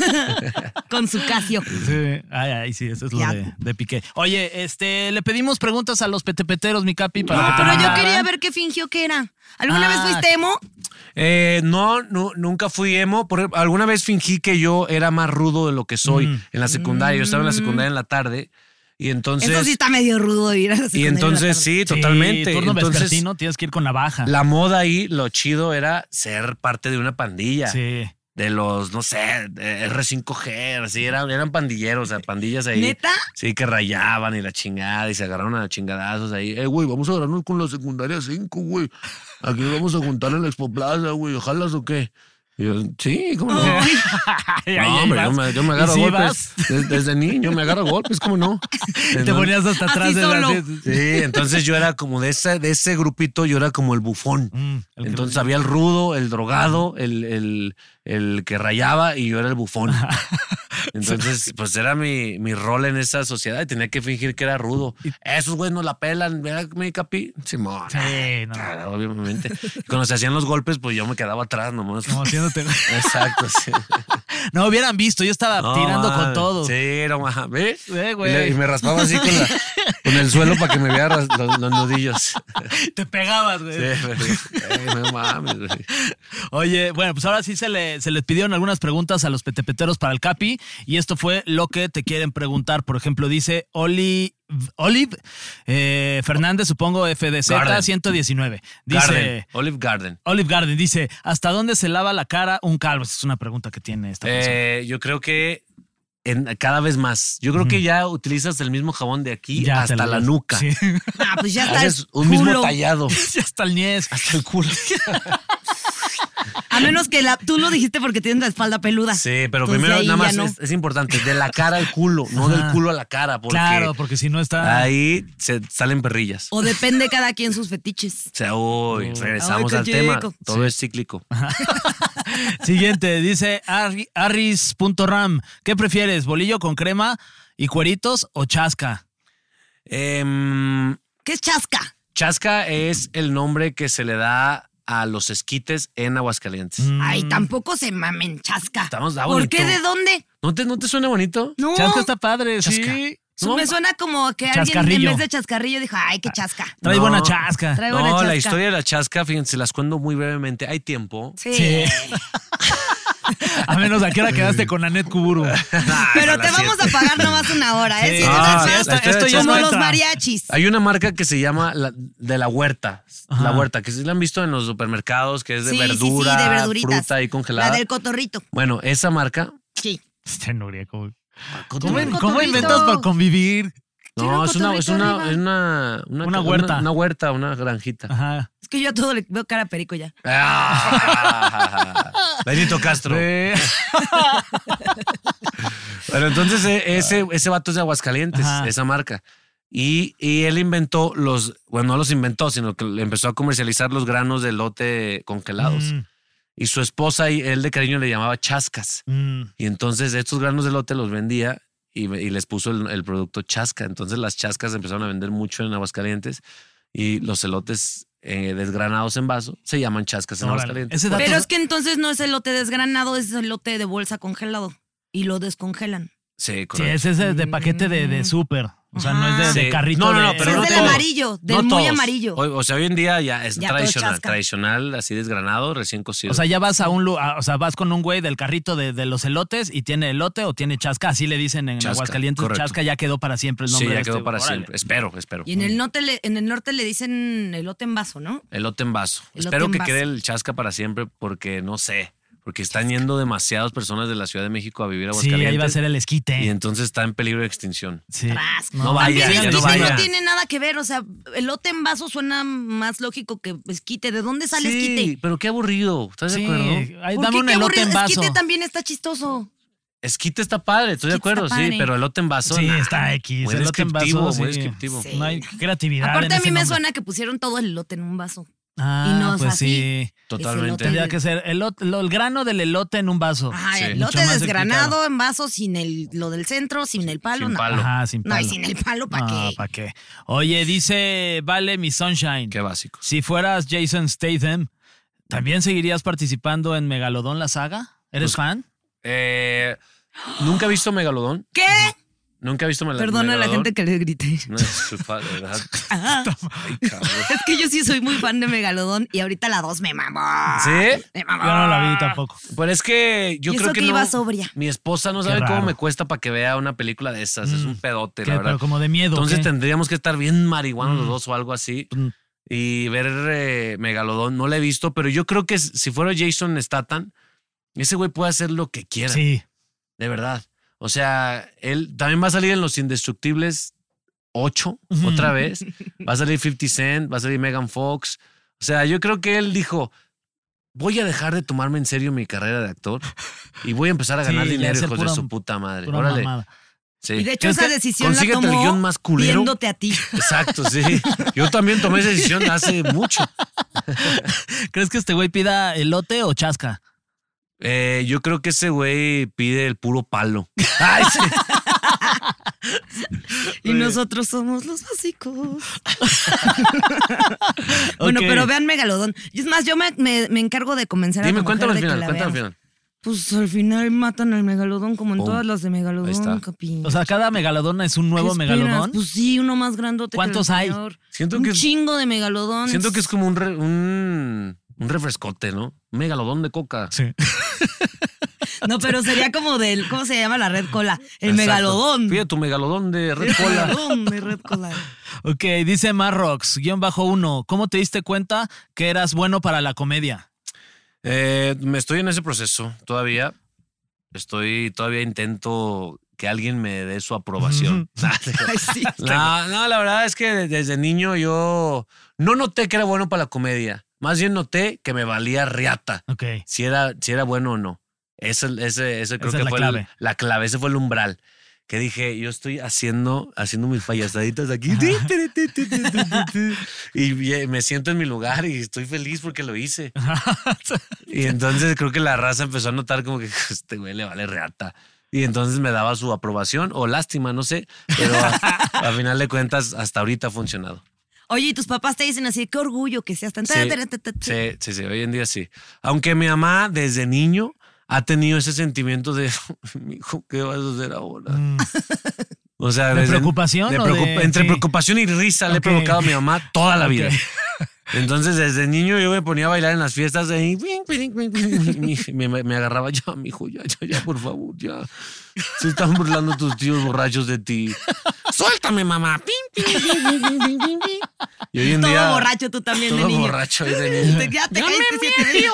Con su Casio. Sí, ay, ay, sí, eso es lo Ya. de, de Piqué. Oye, este, le pedimos preguntas a los petepeteros, mi Capi, para Ah, que te Pero yo mandaran. quería ver qué fingió que era. ¿Alguna Ah. vez fuiste emo? Eh, no, no, nunca fui emo. Por, alguna vez fingí que yo era más rudo de lo que soy Mm. en la secundaria. Yo estaba en la secundaria en la tarde y entonces... Eso sí está medio rudo ir a la y secundaria en la entonces tarde. sí, Sí, totalmente. turno Entonces, vespertino, tienes que ir con navaja. la moda ahí, lo chido era ser parte de una pandilla. Sí. De los, no sé, de R cinco G, así, eran, eran pandilleros, o sea, pandillas ahí. ¿Neta? Sí, que rayaban y la chingada y se agarraron a chingadazos ahí. Eh, güey, vamos a agarrarnos con la secundaria cinco, güey. Aquí nos vamos a juntar en la Expo Plaza, güey. ¿Ojalas o qué? Y yo, sí, ¿cómo no? Ay, ahí No, hombre, vas. yo me, yo me ¿Y agarro a sí golpes. vas? Desde, desde niño me agarro a golpes, ¿cómo no? Te ponías hasta atrás Así de la... solo. Sí, entonces yo era como de ese, de ese grupito, yo era como el bufón. Mm, el que- Entonces había el rudo, el drogado, el, el, el que rayaba y yo era el bufón. Entonces, pues era mi, mi rol en esa sociedad y tenía que fingir que era rudo. Esos güeyes no la pelan, ¿verdad, mi capi? Simón. Sí, no. Claro, obviamente. Y cuando se hacían los golpes, pues yo me quedaba atrás nomás. Como haciéndote... Exacto, sí. No hubieran visto, yo estaba No, tirando con mames. todo. Sí, no mames. ¿Ves? Eh, Y, güey. le- y me raspaba así con, la- con el suelo para que me viera ras- los, los nudillos. Te pegabas, güey. Sí, güey. Ey, no mames, güey. Oye, bueno, pues ahora sí se, le, se les pidieron algunas preguntas a los petepeteros para el Capi y esto fue lo que te quieren preguntar. Por ejemplo, dice Oli Olive eh, Fernández, supongo, F D Z Garden. ciento diecinueve. Dice, Garden, Olive Garden. Olive Garden dice, ¿hasta dónde se lava la cara un calvo? Esa es una pregunta que tiene esta persona. Eh, yo creo que en, cada vez más. Yo creo que ya utilizas el mismo jabón de aquí Ya te hasta la ves. nuca. Sí. Ah, pues ya está. Haces el un mismo culo. tallado. Ya está el niés. Hasta el culo. A menos que la, tú lo dijiste porque tienes la espalda peluda. Sí, pero Entonces, primero ahí nada ya más no. es, es importante, de la cara al culo, no Ajá. del culo a la cara, porque Claro, porque si no está... ahí se salen perrillas. O depende cada quien sus fetiches. O sea, uy, regresamos Ay, al qué tema. chico. Todo es cíclico. Siguiente, dice Arri- Arris.ram. ¿Qué prefieres, bolillo con crema y cueritos o chasca? Em, ¿Qué es chasca? Chasca es el nombre que se le da a los esquites en Aguascalientes. Mm. Ay, tampoco se mamen, chasca. Estamos- da ¿Por bonito. qué? ¿De dónde? ¿No te, ¿No te suena bonito? No. Chasca está padre, Chasca. sí. Su- No, me suena como que alguien en Chascarrillo. vez de chascarrillo dijo, ay, qué chasca. Trae No. buena chasca. Trae buena No, chasca. la historia de la chasca, fíjense, las cuento muy brevemente. Hay tiempo. Sí. Sí. A menos a qué hora quedaste con Anet Kuburu. Pero te vamos a pagar nomás una hora, ¿eh? Sí, Si de Ah, verdad, la esto, historia esto de ya como no los entra. mariachis. Hay una marca que se llama la- de la huerta. Ajá. La huerta, que sí la han visto en los supermercados, que es de Sí, sí, sí, verdura, de verduritas. fruta ahí congelada. La del cotorrito. Bueno, esa marca. Sí. Este Nuria, ¿cómo, Tiene un ¿cómo cotorrito. inventas para convivir? Tiene No, un es una, es cotorrito una, arriba. es una, una, Una huerta. Una, una huerta, una granjita. Ajá. Es que yo a todo le veo cara a perico ya. Ah, Benito Castro. Sí. Bueno, entonces eh, ese, ese vato es de Aguascalientes, Ajá. esa marca. Y, y él inventó los, bueno, no los inventó, sino que empezó a comercializar los granos de elote congelados. Mm, Y su esposa y él de cariño le llamaba chascas. mm. Y entonces estos granos de elote los vendía y, y les puso el, el producto chasca. Entonces las chascas empezaron a vender mucho en Aguascalientes y los elotes eh, desgranados en vaso se llaman chascas en Órale. Aguascalientes. Ese dato- Pero es que entonces no es elote desgranado, es elote de bolsa congelado. Y lo descongelan. Sí, Sí, correcto. ese es de, de paquete de, de súper. O sea, no es de, de Sí. carrito. No, no, no, de- pero es no del todos. amarillo, del No muy todos. amarillo. Hoy- o sea, hoy en día ya es Ya todo tradicional, chasca. tradicional, así desgranado, recién cocido. O sea, ya vas a un lugar, o sea, vas con un güey del carrito de, de los elotes y tiene elote o tiene chasca, así le dicen en Chasca, Aguascalientes, correcto. chasca ya quedó para siempre el sí, nombre. ya de quedó este- para órale. siempre. Espero, espero. Y en el, norte le, en el norte le dicen elote en vaso, ¿no? Elote en vaso. Elote Espero en que vaso. quede el chasca para siempre porque no sé, porque están yendo demasiadas personas de la Ciudad de México a vivir a Sí, Aguascalientes. ahí va a ser el esquite. Y entonces está en peligro de extinción. Sí. Tras. No vaya, También ya esquite no vaya. no tiene nada que ver, o sea, elote en vaso suena más lógico que esquite. ¿De dónde sale Sí, esquite? pero qué aburrido. ¿Estás Sí, de acuerdo? ahí ¿Por dame qué? un Qué elote en aburrido. vaso. Esquite también está chistoso. Esquite está padre, estoy de Esquite acuerdo, está sí, padre. pero elote en vaso. Sí, nah, está X. Muy elote en descriptivo, vaso, muy sí. descriptivo. Sí. No hay creatividad. Aparte en a ese mí me nombre. suena que pusieron todo el elote en un vaso. Ah, y no es pues así. sí. Totalmente. elote. Tendría que ser elote- lo- el grano del elote en un vaso. Ajá, Sí. elote Mucho más desgranado explicado. en vaso sin el, lo del centro, sin el palo. sin no. palo. Ajá, sin No, palo. y sin el palo, ¿para No, qué? ¿para qué? Oye, dice Vale mi Sunshine. Qué básico. Si fueras Jason Statham, ¿también seguirías participando en Megalodón la saga? ¿Eres Pues, fan? Eh, Nunca he visto Megalodón. ¿Qué? Nunca he visto Mel- Perdona a la Megalodón. gente que le grité. No es culpa, de verdad. Ajá. Ay, cabrón. Es que yo sí soy muy fan de Megalodón y ahorita la dos me mamó. ¿Sí? Me mamó. Yo no la vi tampoco. Pero es que yo Y creo eso que, que no. iba sobria. Mi esposa no Qué sabe cómo raro. me cuesta para que vea una película de esas. Es Mm. un pedote, ¿Qué? la verdad. Pero como de miedo. Entonces ¿qué? tendríamos que estar bien marihuanos los Mm. dos o algo así. Mm. Y ver eh, Megalodón. No la he visto, pero yo creo que si fuera Jason Statham, ese güey puede hacer lo que quiera. Sí. De verdad. O sea, él también va a salir en Los Indestructibles ocho, Ujú. otra vez. Va a salir cincuenta Cent, va a salir Megan Fox. O sea, yo creo que él dijo, voy a dejar de tomarme en serio mi carrera de actor y voy a empezar a Sí, ganar ya dinero, hacer hijos pura- de su puta madre. Pura Órale. mamada. Sí. Y de hecho ¿Crees esa que decisión la consíguete el tomó guión más culero? viéndote a ti. Exacto, sí. Yo también tomé esa decisión hace mucho. ¿Crees que este güey pida elote o chasca? Eh, yo creo que ese güey pide el puro palo. Ay, sí. Y nosotros somos los básicos. Bueno, Ok. pero vean Megalodón. Y es más, yo me, me- me encargo de convencer a Dime, la mujer cuéntame al de que final, la cuéntame al vean. final. Pues al final matan al Megalodón como en Pum. todas las de Ahí Megalodón, está. capi. O sea, cada megalodón es un nuevo ¿Qué esperas? megalodón. Pues sí, uno más grandote. ¿Cuántos que el hay? señor. Siento Un que es- chingo de Megalodón. Siento que es como un, re- un, un refrescote, ¿no? Un megalodón de coca. Sí. No, pero sería como del, ¿cómo se llama la red cola? El Exacto. megalodón. Fíjate tu megalodón de red El cola. megalodón de red cola. Ok, dice Marrox, guión bajo uno. ¿Cómo te diste cuenta que eras bueno para la comedia? Eh, me estoy en ese proceso todavía. Estoy, todavía intento que alguien me dé su aprobación. Ay, sí. No, no, la verdad es que desde niño yo no noté que era bueno para la comedia. Más bien noté que me valía riata. Ok. Si era, si era bueno o no. Ese, ese, ese creo Esa que es la fue clave. el- la clave. Ese fue el umbral. Que dije, yo estoy haciendo, haciendo mis payasaditas aquí. Y me siento en mi lugar y estoy feliz porque lo hice. Y entonces creo que la raza empezó a notar como que este güey le vale reata. Y entonces me daba su aprobación o lástima, no sé. Pero a, a final de cuentas, hasta ahorita ha funcionado. Oye, y tus papás te dicen así, qué orgullo que seas tan... Sí, sí, sí, sí, hoy en día sí. Aunque mi mamá desde niño ha tenido ese sentimiento de, mi hijo, ¿qué vas a hacer ahora? Mm. O sea, ¿De desde- preocupación de o preocupa- de- entre sí? preocupación y risa le he Ok. provocado a mi mamá toda la vida. Ok. Entonces, desde niño yo me ponía a bailar en las fiestas y me, me, me agarraba ya, mi hijo, ya, ya, ya, por favor, ya. Se están burlando tus tíos borrachos de ti. Suéltame, mamá. Pim, pim, pim, pim, pim, pim, pim. Y hoy en Todo día. borracho tú también de Todo niño. borracho hoy de niño. Te- Ya te caíste siete veces.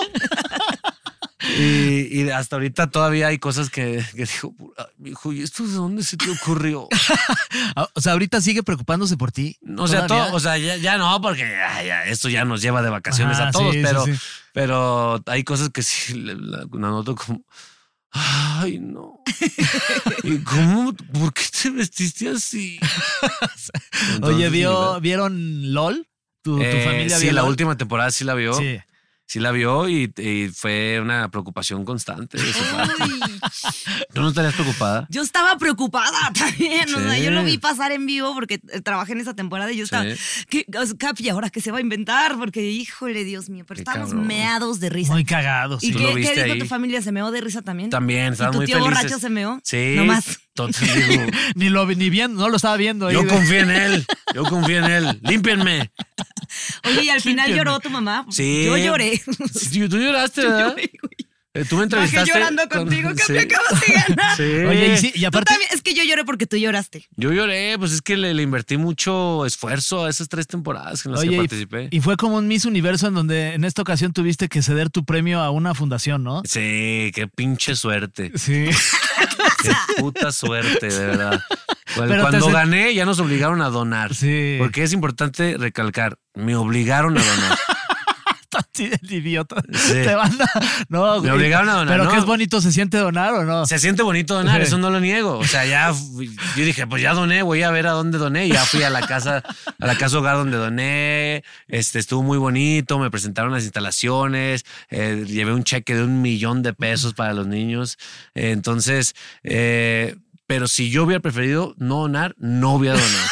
Y, y hasta ahorita todavía hay cosas que, que digo, "Ah, mi hijo, ¿y esto de dónde se te ocurrió?" Ah, O sea, ahorita sigue preocupándome por ti. O sea, ¿Todavía? todo, o sea, ya, ya no, porque ya, ya, esto ya nos lleva de vacaciones Ajá, a todos, sí, sí, pero, sí. pero hay cosas que sí le- la, la noto como, ay, no. ¿Y cómo? ¿Por qué te vestiste así? Entonces, Oye, sí, ¿vio, ¿verdad? ¿vieron LOL? ¿Tu, tu Eh, familia sí, vio la LOL? última temporada sí la vio. Sí. Sí. la vio y, y fue una preocupación constante de su parte. Ay, ¿Tú no estarías preocupada? yo estaba preocupada también. O sea, Sí. yo lo vi pasar en vivo porque eh, trabajé en esa temporada y yo estaba, Sí. ¿qué, o sea, Capi, ahora qué se va a inventar? Porque, híjole, Dios mío, pero Qué estábamos cabrón. meados de risa. Muy cagado, ¿Y sí. ¿Tú lo qué, viste qué dijo ahí? tu familia? ¿Se meó de risa también? También, ¿Y estaban tu muy tío felices. borracho se meó? Sí. No más. Entonces digo, Ni lo vi- ni bien, no lo estaba viendo. ahí yo de- confío en él, yo confío en él. Límpienme. Oye, y al final Entiendo. lloró tu mamá. Sí. Yo lloré. Sí, tú lloraste, Yo ¿verdad? lloré, güey. Eh, Tú me Bajé entrevistaste. llorando con- contigo, Capi, Sí. acabas de ganar. Sí. Oye, y, sí, y Tú aparte, también- es que yo lloré porque tú lloraste. Yo lloré, pues es que le, le invertí mucho esfuerzo a esas tres temporadas en las oye, que y- participé. y fue como un Miss Universo en donde en esta ocasión tuviste que ceder tu premio a una fundación, ¿no? Sí, qué pinche suerte. Sí. Qué puta suerte, de verdad. Cuando, Pero te cuando hace- gané ya nos obligaron a donar. Sí. Porque es importante recalcar, me obligaron a donar. Sí, el idiota. Sí. Te van a- No, Me güey. obligaron a donar, Pero ¿no? que es bonito, ¿se siente donar o no? Se siente bonito donar, Sí. eso no lo niego. O sea, ya fui- yo dije, pues ya doné, voy a ver a dónde doné. Y ya fui a la casa, a la casa hogar donde doné. Este, estuvo muy bonito, me presentaron las instalaciones, eh, llevé un cheque de un millón de pesos para los niños. Eh, entonces, eh, pero si yo hubiera preferido no donar, no hubiera donado.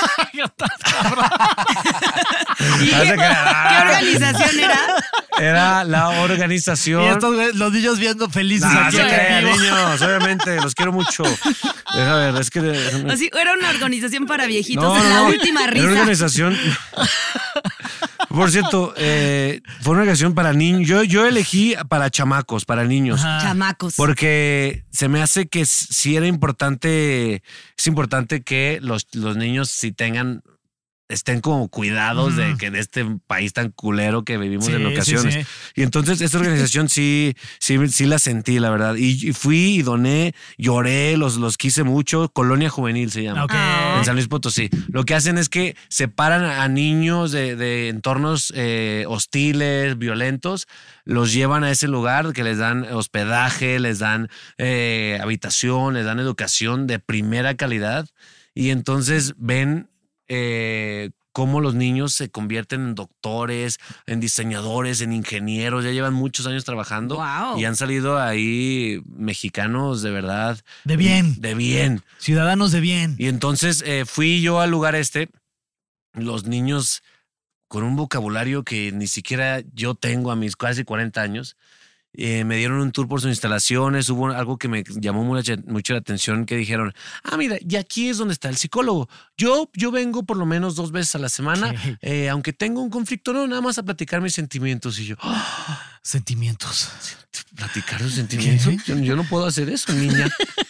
¿Y Haz de qué, que- ah. qué organización era? Era la organización. Y estos güeyes, los niños viendo felices No, aquí se en crean, vivo. niños, obviamente, los quiero mucho. Deja ver, es que... Así, era una organización para viejitos. No, en la no, última Era risa. una organización. Por cierto, eh, fue una organización para niños. Yo, yo elegí para chamacos, para niños. Ajá. Chamacos. Porque se me hace que s- sí era importante, es importante que los, los niños sí tengan, estén como cuidados Mm. de que de este país tan culero que vivimos Sí, en sí, ocasiones. sí. Y entonces esta organización sí, sí, sí la sentí, la verdad. Y, y fui y doné, lloré, los, los quise mucho. Colonia Juvenil se llama. Ok. Ah. En San Luis Potosí. Lo que hacen es que separan a niños de, de entornos eh, hostiles, violentos, los llevan a ese lugar que les dan hospedaje, les dan eh, habitación, les dan educación de primera calidad y entonces ven eh, cómo los niños se convierten en doctores, en diseñadores, en ingenieros, ya llevan muchos años trabajando Wow. y han salido ahí mexicanos de verdad. De bien. De bien. Ciudadanos de bien. Y entonces eh, fui yo al lugar este, los niños con un vocabulario que ni siquiera yo tengo a mis casi cuarenta años. Eh, me dieron un tour por sus instalaciones. Hubo algo que me llamó mucho, mucho la atención, que dijeron, ah, mira, y aquí es donde está el psicólogo. Yo, yo vengo por lo menos dos veces a la semana, Sí. eh, aunque tengo un conflicto, no, nada más a platicar mis sentimientos. Y yo, oh, Sentimientos. ¿platicar los sentimientos? Yo, yo no puedo hacer eso, niña.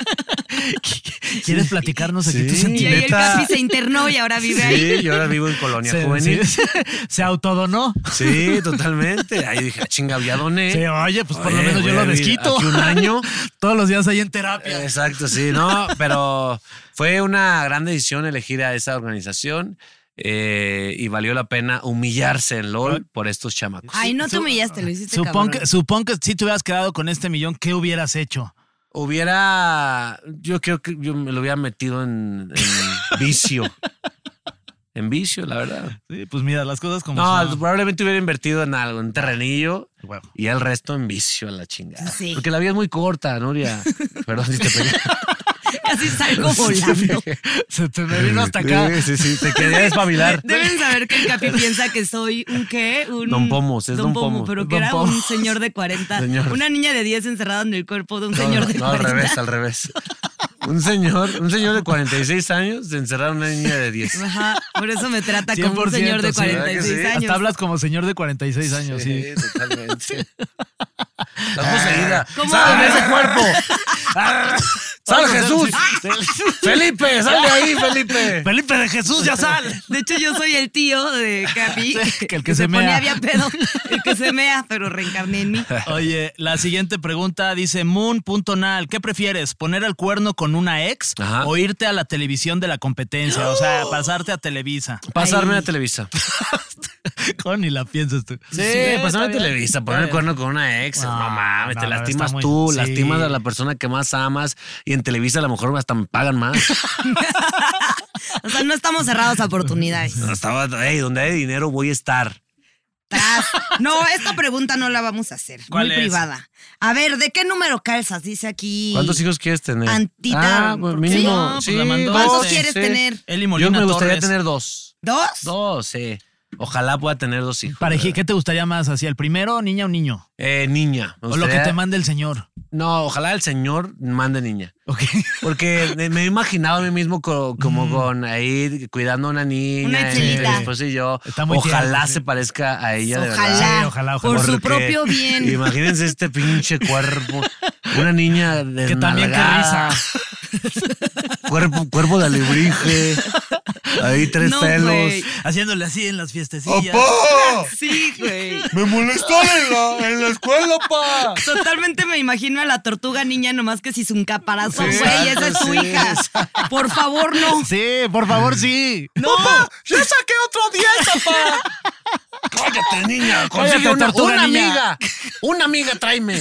¿Quieres platicarnos aquí Sí. tus Y ahí el sentimientos? Capi se internó y ahora vive ahí. Sí, yo ahora vivo en Colonia Se, Juvenil. sí, se autodonó. Sí, totalmente. Ahí dije, "Ah, chinga, ya doné. Sí, oye, pues por lo Oye, menos yo voy a lo vivir desquito. aquí un año. Todos los días ahí en terapia. Exacto, sí, no, pero fue una gran decisión elegir a esa organización eh, y valió la pena humillarse en LOL por estos chamacos. Ay, no te humillaste, lo hiciste Supón cabrón. que, supón que si te hubieras quedado con este millón, ¿qué hubieras hecho? Hubiera, yo creo que yo me lo hubiera metido en, en vicio. En vicio, la verdad. Sí, pues mira, las cosas como No, son. probablemente hubiera invertido en algo, en un terrenillo. Huevo. Y el resto en vicio a la chingada. Sí. Porque la vida es muy corta, Nuria. Perdón si te pegué. Casi salgo volando. Se te me vino hasta acá. Sí, sí, sí. Te quería despabilar. Deben saber que el Capi piensa que soy un qué, un Don Pomos, es Don Pomo. pero que Don era Pomo. un señor de cuarenta, Señor. una niña de diez encerrada en el cuerpo de un No, señor de no, al cuarenta. revés, al revés. Un señor, un señor de cuarenta y seis años de encerrar a una niña de diez. Ajá, por eso me trata como un cien por ciento, señor de sí. cuarenta y seis ¿Verdad que sí? años. Hasta hablas como señor de cuarenta y seis años, sí. totalmente. Estás poseída. ¿Cómo? ¡Sal de ese cuerpo! ¡Sal, Jesús! ¡Felipe, sal de ahí, Felipe! Felipe de Jesús, ya sal. De hecho, yo soy el tío de Capi, Sí, que el que que se se pone mea. había pedo, el que se mea, pero reencarné en mí. Oye, la siguiente pregunta dice Moon.nal, ¿qué prefieres? ¿Poner el cuerno con una ex Ajá. o irte a la televisión de la competencia? O sea, pasarte a Televisa. Pasarme Ay. a Televisa. ¿Cómo ni la piensas tú? Sí, está pasarme a bien. Televisa, poner el Está cuerno con una ex. No, No, mames, no, te no, lastimas está muy- tú, sí. lastimas a la persona que más amas y en Televisa a lo mejor hasta me pagan más. O sea, no estamos cerrados a oportunidades. No, estaba, hey, donde hay dinero voy a estar. Tras. No, esta pregunta no la vamos a hacer. ¿Cuál muy es? privada. A ver, ¿de qué número calzas? Dice aquí. ¿Cuántos hijos quieres tener? Antita. Ah, pues ¿Por qué? mínimo. No, pues sí, la mandó. dos, ¿Cuántos sí, quieres sí. tener? Eli Yo Molina me gustaría Torres. tener dos. ¿Dos? Dos, sí. Ojalá pueda tener dos hijos. Pareji, ¿qué te gustaría más? ¿Hacia el primero, niña o niño? Eh, niña. Me O lo que gustaría- te mande el señor. No, ojalá el señor mande niña. Ok. Porque me me he imaginado a mí mismo co- como con ahí cuidando a una niña. Una y Excelita. después y yo. Está muy Ojalá tierno, sí. se parezca a ella de Ojalá. verdad. Sí, ojalá, ojalá. Por su Porque propio bien. Imagínense este pinche cuerpo. Una niña de Que también qué risa. Cuerpo, cuerpo de alebrije. Ahí tres No, pelos. güey. Haciéndole así en las fiestecillas. Sí, güey. ¡Me molestaron en la, en la escuela, pa! Totalmente me imagino a la tortuga niña, nomás que si es un caparazón, Sí, güey. Esa es tu sí, hija. Por favor, no. Sí, por favor, sí. No. ¡Ya saqué otro diez, papá! ¡Cállate, niña! Consigue Cállate, una, tortuga una niña. amiga. Una amiga, tráeme.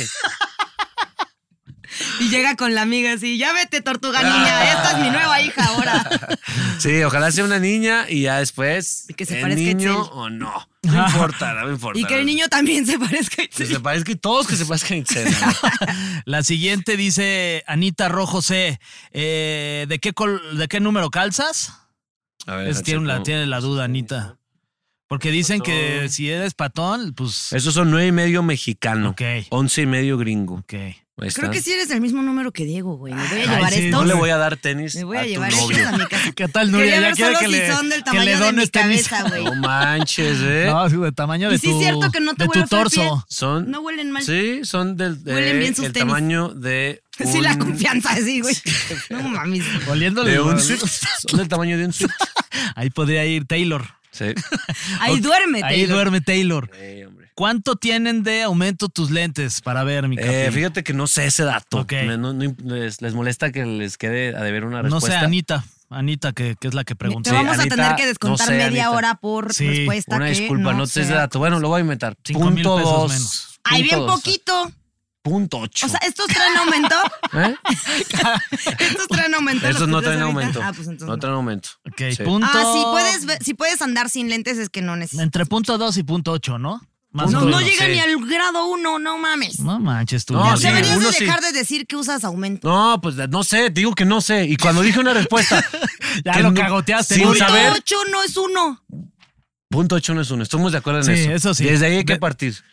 Y llega con la amiga así, ya vete, tortuga niña. Esta es mi nueva hija ahora. Sí, ojalá sea una niña y ya después. Y que se el parezca a niño Itzel. o no. No importa, no me importa. Y que el niño también se parezca a Que Itzel. se parezca y todos que se parezcan a Itzel. La siguiente dice Anita Rojo C. Eh, ¿de, qué col- ¿De qué número calzas? A ver, Es, tiene, la, ¿cómo? tiene la duda, Anita. Porque dicen que si eres patón, pues... Esos son nueve y medio mexicano. Ok. Once y medio gringo. Ok. Ahí Creo están. que sí eres del mismo número que Diego, güey. Me voy a Ay, llevar sí, estos. No le voy a dar tenis Me voy a, a tu llevar novio. estos a mi casa. ¿Qué tal, Nuria? Quería Ya ver quiere solo que si le, son del que tamaño le de mi dones tenis. cabeza, güey. No manches, ¿eh? No, sí, de tamaño de Y sí tu, es cierto que no te de huele tu feo el torso. Son. No huelen mal. Sí, son del de- Huelen bien sus el tenis. tamaño de. Un, Sí, la confianza, sí, güey. No mames. Oliéndole. De un ¿no? Swift. Son del tamaño de un Swift. Ahí podría ir Taylor. Sí. Ahí duerme, Ahí Taylor. duerme Taylor. Sí, hombre. ¿Cuánto tienen de aumento tus lentes para ver, mi capi? Eh, fíjate que no sé ese dato. Ok. Me- no- no- les, les molesta que les quede a deber una No sé, respuesta. Anita. Anita, que, que es la que preguntó. Te Sí, vamos Anita, a tener que descontar no sé, media Anita. hora por Sí, respuesta. Una que disculpa, no, sé ese dato. Bueno, lo voy a inventar. Cinco mil Punto pesos dos. menos. Ay, bien Punto dos. poquito. Punto ocho. O sea, ¿estos traen aumento? ¿Eh? ¿Estos traen aumento? Estos los no que traes traen ahorita? aumento. Ah, pues entonces no no. traen aumento. Ok, Sí. punto. Ah, si puedes, ver- si puedes andar sin lentes es que no necesitas. Entre punto dos y punto ocho, ¿no? Más No, o no menos. llega sí. ni al grado uno, no mames. No manches tú. No, ya sí, sabes. Deberías uno de sí. dejar de decir que usas aumento. No, pues no sé, digo que no sé. Y cuando dije una respuesta. Ya que lo no- cagoteaste, sin Nuria. saber. Punto ocho no es uno. Punto ocho no es uno. Estamos de acuerdo en Sí, eso. eso sí. Desde ahí hay que De- partir.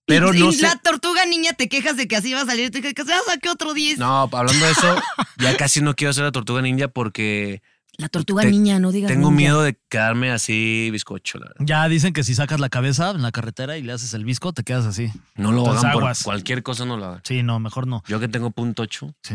Pero y, no y sé. la tortuga niña te quejas de que así va a salir. Te quejas, ya saqué otro diez. No, hablando de eso, ya casi no quiero hacer la tortuga ninja porque La tortuga Te- niña, no digas tengo ninja. miedo de quedarme así bizcocho, la verdad. Ya dicen que si sacas la cabeza en la carretera y le haces el visco, te quedas así. No lo Entonces, hagan por aguas. cualquier cosa, no lo hagan. Sí, no, mejor no. Yo que tengo punto ocho. Sí.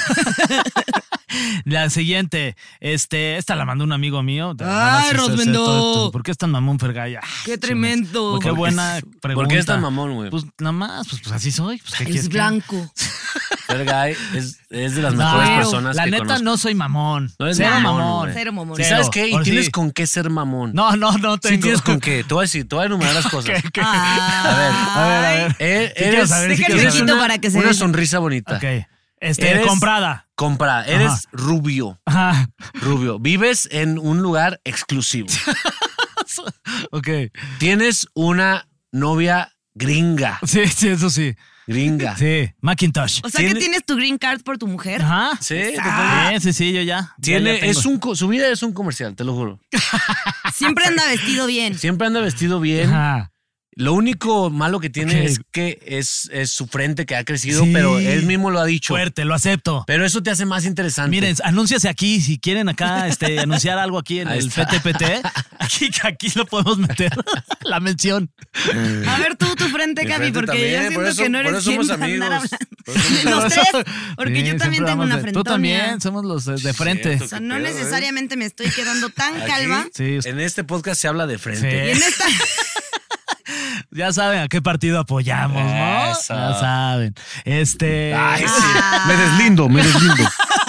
La siguiente, este, esta la mandó un amigo mío. Ay, Nada más es- es- Rosmendo. todo- todo- ¿Por qué es tan mamón, Fergay? Ah, Qué sí, tremendo. Qué buena pregunta. ¿Por qué es tan mamón, güey? Pues nada más, pues, pues así soy. Pues, ¿qué Es quieres que- blanco. Fergay es, es de las No, mejores pero personas la que neta conozco. no soy mamón. No eres Cero mamón, mamón. güey. Cero mamón. ¿Y Cero. sabes qué? Y Ahora tienes sí. con qué ser mamón. No, no, no tengo. Sí tienes con qué. Te voy a decir, te voy a enumerar las cosas. ¿Qué, qué? A ver, a ver, a ver. Eh, quiero eres, saber, sí quiero tienes saber. una, para que se una vea. sonrisa bonita. Ok. Este, Eres- comprada. Comprada. Eres Ajá. rubio. Ajá. Rubio. Vives en un lugar exclusivo. Ok. Tienes una novia gringa. Sí, sí, eso sí. Gringa. Sí, Macintosh. O sea que Tiene- tienes tu green card por tu mujer. Ajá. Sí, te Ah. puedo- Sí, sí, sí, yo ya. Tiene, ya, ya tengo. es un, co- su vida es un comercial, te lo juro. Siempre anda vestido bien. Siempre anda vestido bien. Ajá. Lo único malo que tiene Ok. es que es, es su frente que ha crecido, Sí. pero él mismo lo ha dicho. Fuerte, lo acepto. Pero eso te hace más interesante. Miren, anúnciase aquí, si quieren acá este, anunciar algo aquí en Ahí el está. P T P T, aquí, aquí lo podemos meter, la mención. A ver tú, tu frente, Mi Gaby, frente porque también, yo siento por eso- que no por eres eso somos quien va a andar amigos. hablando. Por eso somos Los tres, porque Sí, yo también siempre tengo vamos una de- frente. Tú también, somos los de, de frente. Cierto. O sea, Qué no pedo, ¿eh? necesariamente me estoy quedando tan Aquí, calva. Sí, En este podcast se habla de frente. Y en esta. ya saben a qué partido apoyamos, ¿no? Eso. Ya saben. Este. Ay, sí. Ah. Me deslindo, me deslindo.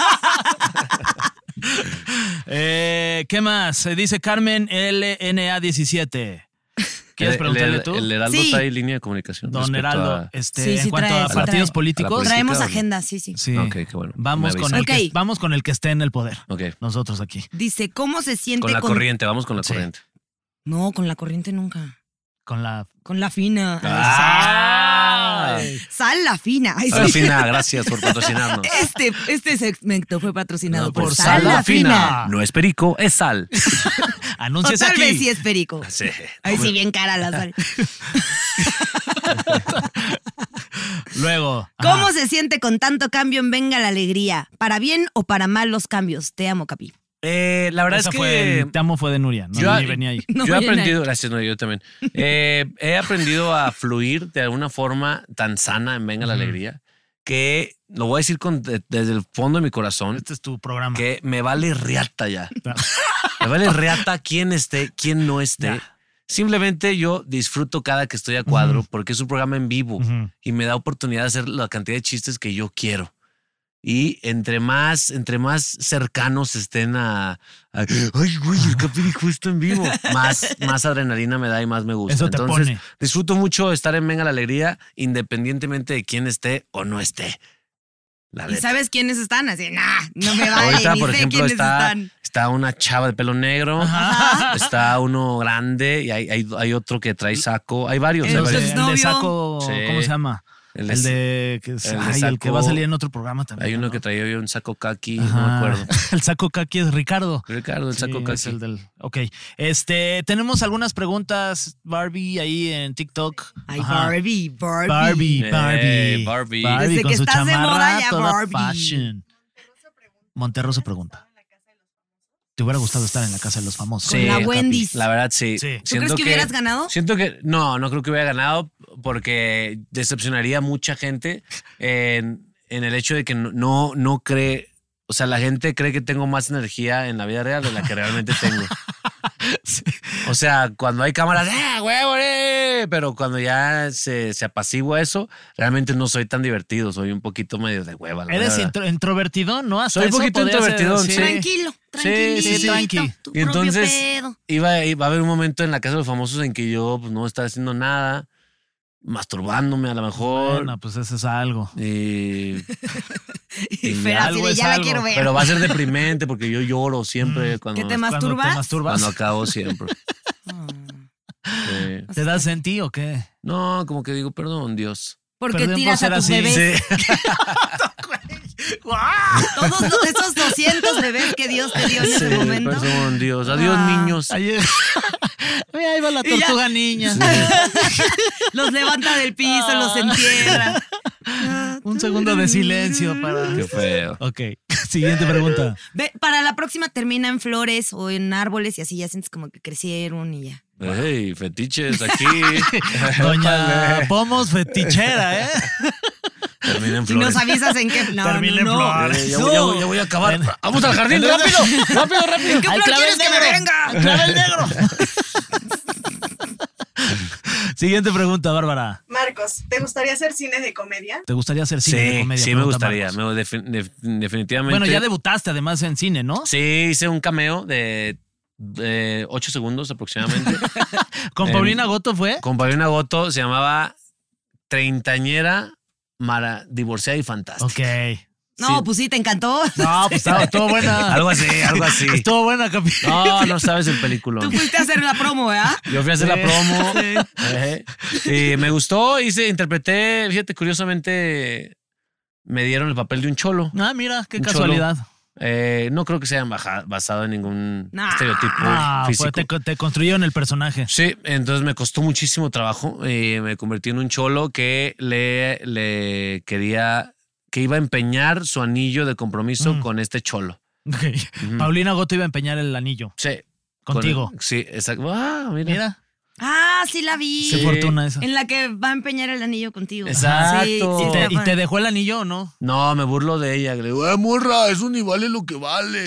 eh, ¿Qué más? Eh, Dice Carmen L N A diecisiete. ¿Quieres El- preguntarle el, tú? El Heraldo Sí. trae línea de comunicación. Don respecto Heraldo, a- este, Sí, sí en cuanto trae, a sí partidos trae. políticos. A la política. Traemos ¿o no? agenda, sí, sí. Sí. Ok, qué bueno. Vamos Me con, avisa. el que, Ok. vamos con el que esté en el poder. Ok. Nosotros aquí. Dice, ¿cómo se siente Con la corriente, vamos con la Sí. corriente. No, con la corriente nunca. Con la. Con la fina. Ay. Sal la fina. Ay, Al sí. final, gracias por patrocinarnos. Este, este segmento fue patrocinado No, por, por Sal la fina. No es perico, es sal. O Anúnciese tal aquí. vez sí es perico. Sí. Ay, sí, bien cara la sal. Luego. ¿Cómo ajá. se siente con tanto cambio en Venga la Alegría? ¿Para bien o para mal los cambios? Te amo, Capi. Eh, la verdad Esa es fue que el Te amo fue de Nuria. No, Yo- ni venía ahí. No yo he viene aprendido, gracias, no, yo también. Eh, he aprendido a fluir de alguna forma tan sana en Venga la Ujú. Alegría que lo voy a decir con, de- desde el fondo de mi corazón Este es tu programa. que me vale riata ya. Ya. Me vale riata quién esté, quién no esté. Ya. Simplemente yo disfruto cada que estoy a cuadro Ujú. porque es un programa en vivo Ujú. y me da oportunidad de hacer la cantidad de chistes que yo quiero. Y entre más, entre más cercanos estén a, a- ay, güey, el Capi dijo esto en vivo, más, más adrenalina me da y más me gusta. Eso te Entonces, pone. disfruto mucho estar en Venga la Alegría, independientemente de quién esté o no esté. La ¿Y neta. sabes quiénes están? Así, nah, no me vale, Ahorita, ni por sé ejemplo, quiénes está, están. está una chava de pelo negro, Ajá. está uno grande y hay, hay, hay otro que trae saco. Hay varios. El hay El de, varios. Entonces, el de novio. saco, Sí. ¿cómo se llama? El El de- de. Que, es- el de ay, el que saco- va a salir en otro programa también. Hay uno ¿no? que traía hoy un saco kaki, no me Ajá. acuerdo. El saco kaki es Ricardo. Ricardo, el Sí, saco es kaki. el del. Ok. Este, tenemos algunas preguntas, Barbie, ahí en TikTok. Ay, Ajá. Barbie, Barbie. Barbie, Eh, Barbie. Barbie. Desde con que su estás de chamarra, moda ya, toda Barbie. fashion. Monterroso pregunta. ¿Te hubiera gustado estar en la casa de los famosos? Con la Capi, Wendy's. La verdad, sí. Sí. ¿Tú crees que hubieras ganado? Siento que. No, no creo que hubiera ganado porque decepcionaría a mucha gente en, en el hecho de que no, no, no cree. O sea, la gente cree que tengo más energía en la vida real de la que realmente tengo. O sea, cuando hay cámaras, ¡ah, huevo! eh! Pero cuando ya se, se apacigua eso, realmente no soy tan divertido. Soy un poquito medio de hueva. la Eres verdad. intro- introvertido, ¿no? Hasta Soy un eso poquito podría ser, introvertidón, sí. Tranquilo, Sí, tranquilito. sí, tranqui. Tu Y entonces- propio pedo. Iba, iba a haber un momento en la casa de los famosos en que yo pues, no estaba haciendo nada, masturbándome a lo mejor. Bueno, pues eso es algo. y, Y y Fer así algo de, es ya la algo, quiero ver. pero va a ser deprimente porque yo lloro siempre cuando, ¿Que te Cuando masturbas? te masturbas, cuando acabo siempre. Ah. Sí. ¿te das en ti o qué? No, como que digo, perdón, Dios. Porque Perdón por tiras a ser tus así. bebés. Sí. Todos los- esos doscientos bebés que Dios te dio en Sí, ese momento. perdón, Dios. Adiós, Ah. niños. Ayer. Mi Mira, ahí va la Y ya. tortuga niña. Los levanta del piso, los entierra. Un segundo de silencio para... Qué feo. Ok, siguiente pregunta. Ve, para la próxima termina en flores o en árboles y así ya sientes como que crecieron y ya. Ey, fetiches aquí. Doña Pomos fetichera, ¿eh? Termina en Si nos flores. avisas en qué... No, Termina en no, no. flores. Eh, ya, voy, ya voy- ya voy a acabar. Vamos al jardín, rápido. Rápido, rápido. ¿Qué ¡Al flor clavel quieres que me negro! venga? ¡Al clavel negro! Siguiente pregunta, Bárbara. Marcos, ¿te gustaría hacer cine de comedia? ¿Te gustaría hacer cine de Sí, comedia? sí me Pregunta gustaría. Marcos. Me, defin- def- definitivamente. Bueno, ya debutaste además en cine, ¿no? Sí, hice un cameo de, de ocho segundos aproximadamente. ¿Con Em, Paulina Goto fue? Con Paulina Goto, se llamaba Treintañera, Mara, divorciada y fantástica. Ok. No, Sí. pues sí, te encantó. No, pues estaba- estuvo buena. Algo así, algo así. Estuvo buena, capi. No, no sabes el película. Tú fuiste a hacer la promo, ¿verdad? Yo fui a hacer la Sí. promo. eh, y me gustó, hice, interpreté, fíjate, curiosamente me dieron el papel de un cholo. Ah, mira, qué Un casualidad. Eh, no creo que se hayan baja- basado en ningún Nah. estereotipo Ah, físico. pues te, te construyeron el personaje. Sí, entonces me costó muchísimo trabajo y me convertí en un cholo que le, le quería, que iba a empeñar su anillo de compromiso Mm. con este cholo. Ok. Ujú. Paulina Goto iba a empeñar el anillo. Sí. Contigo. Con- sí, exacto. Ah, mira. Mira, Ah, sí la vi. qué Sí. fortuna esa. En la que va a empeñar el anillo contigo. Exacto. Sí, sí, ¿Y está te, y padre. te dejó el anillo o no? No, me burlo de ella. Le digo, "Eh, morra, eso ni vale lo que vale."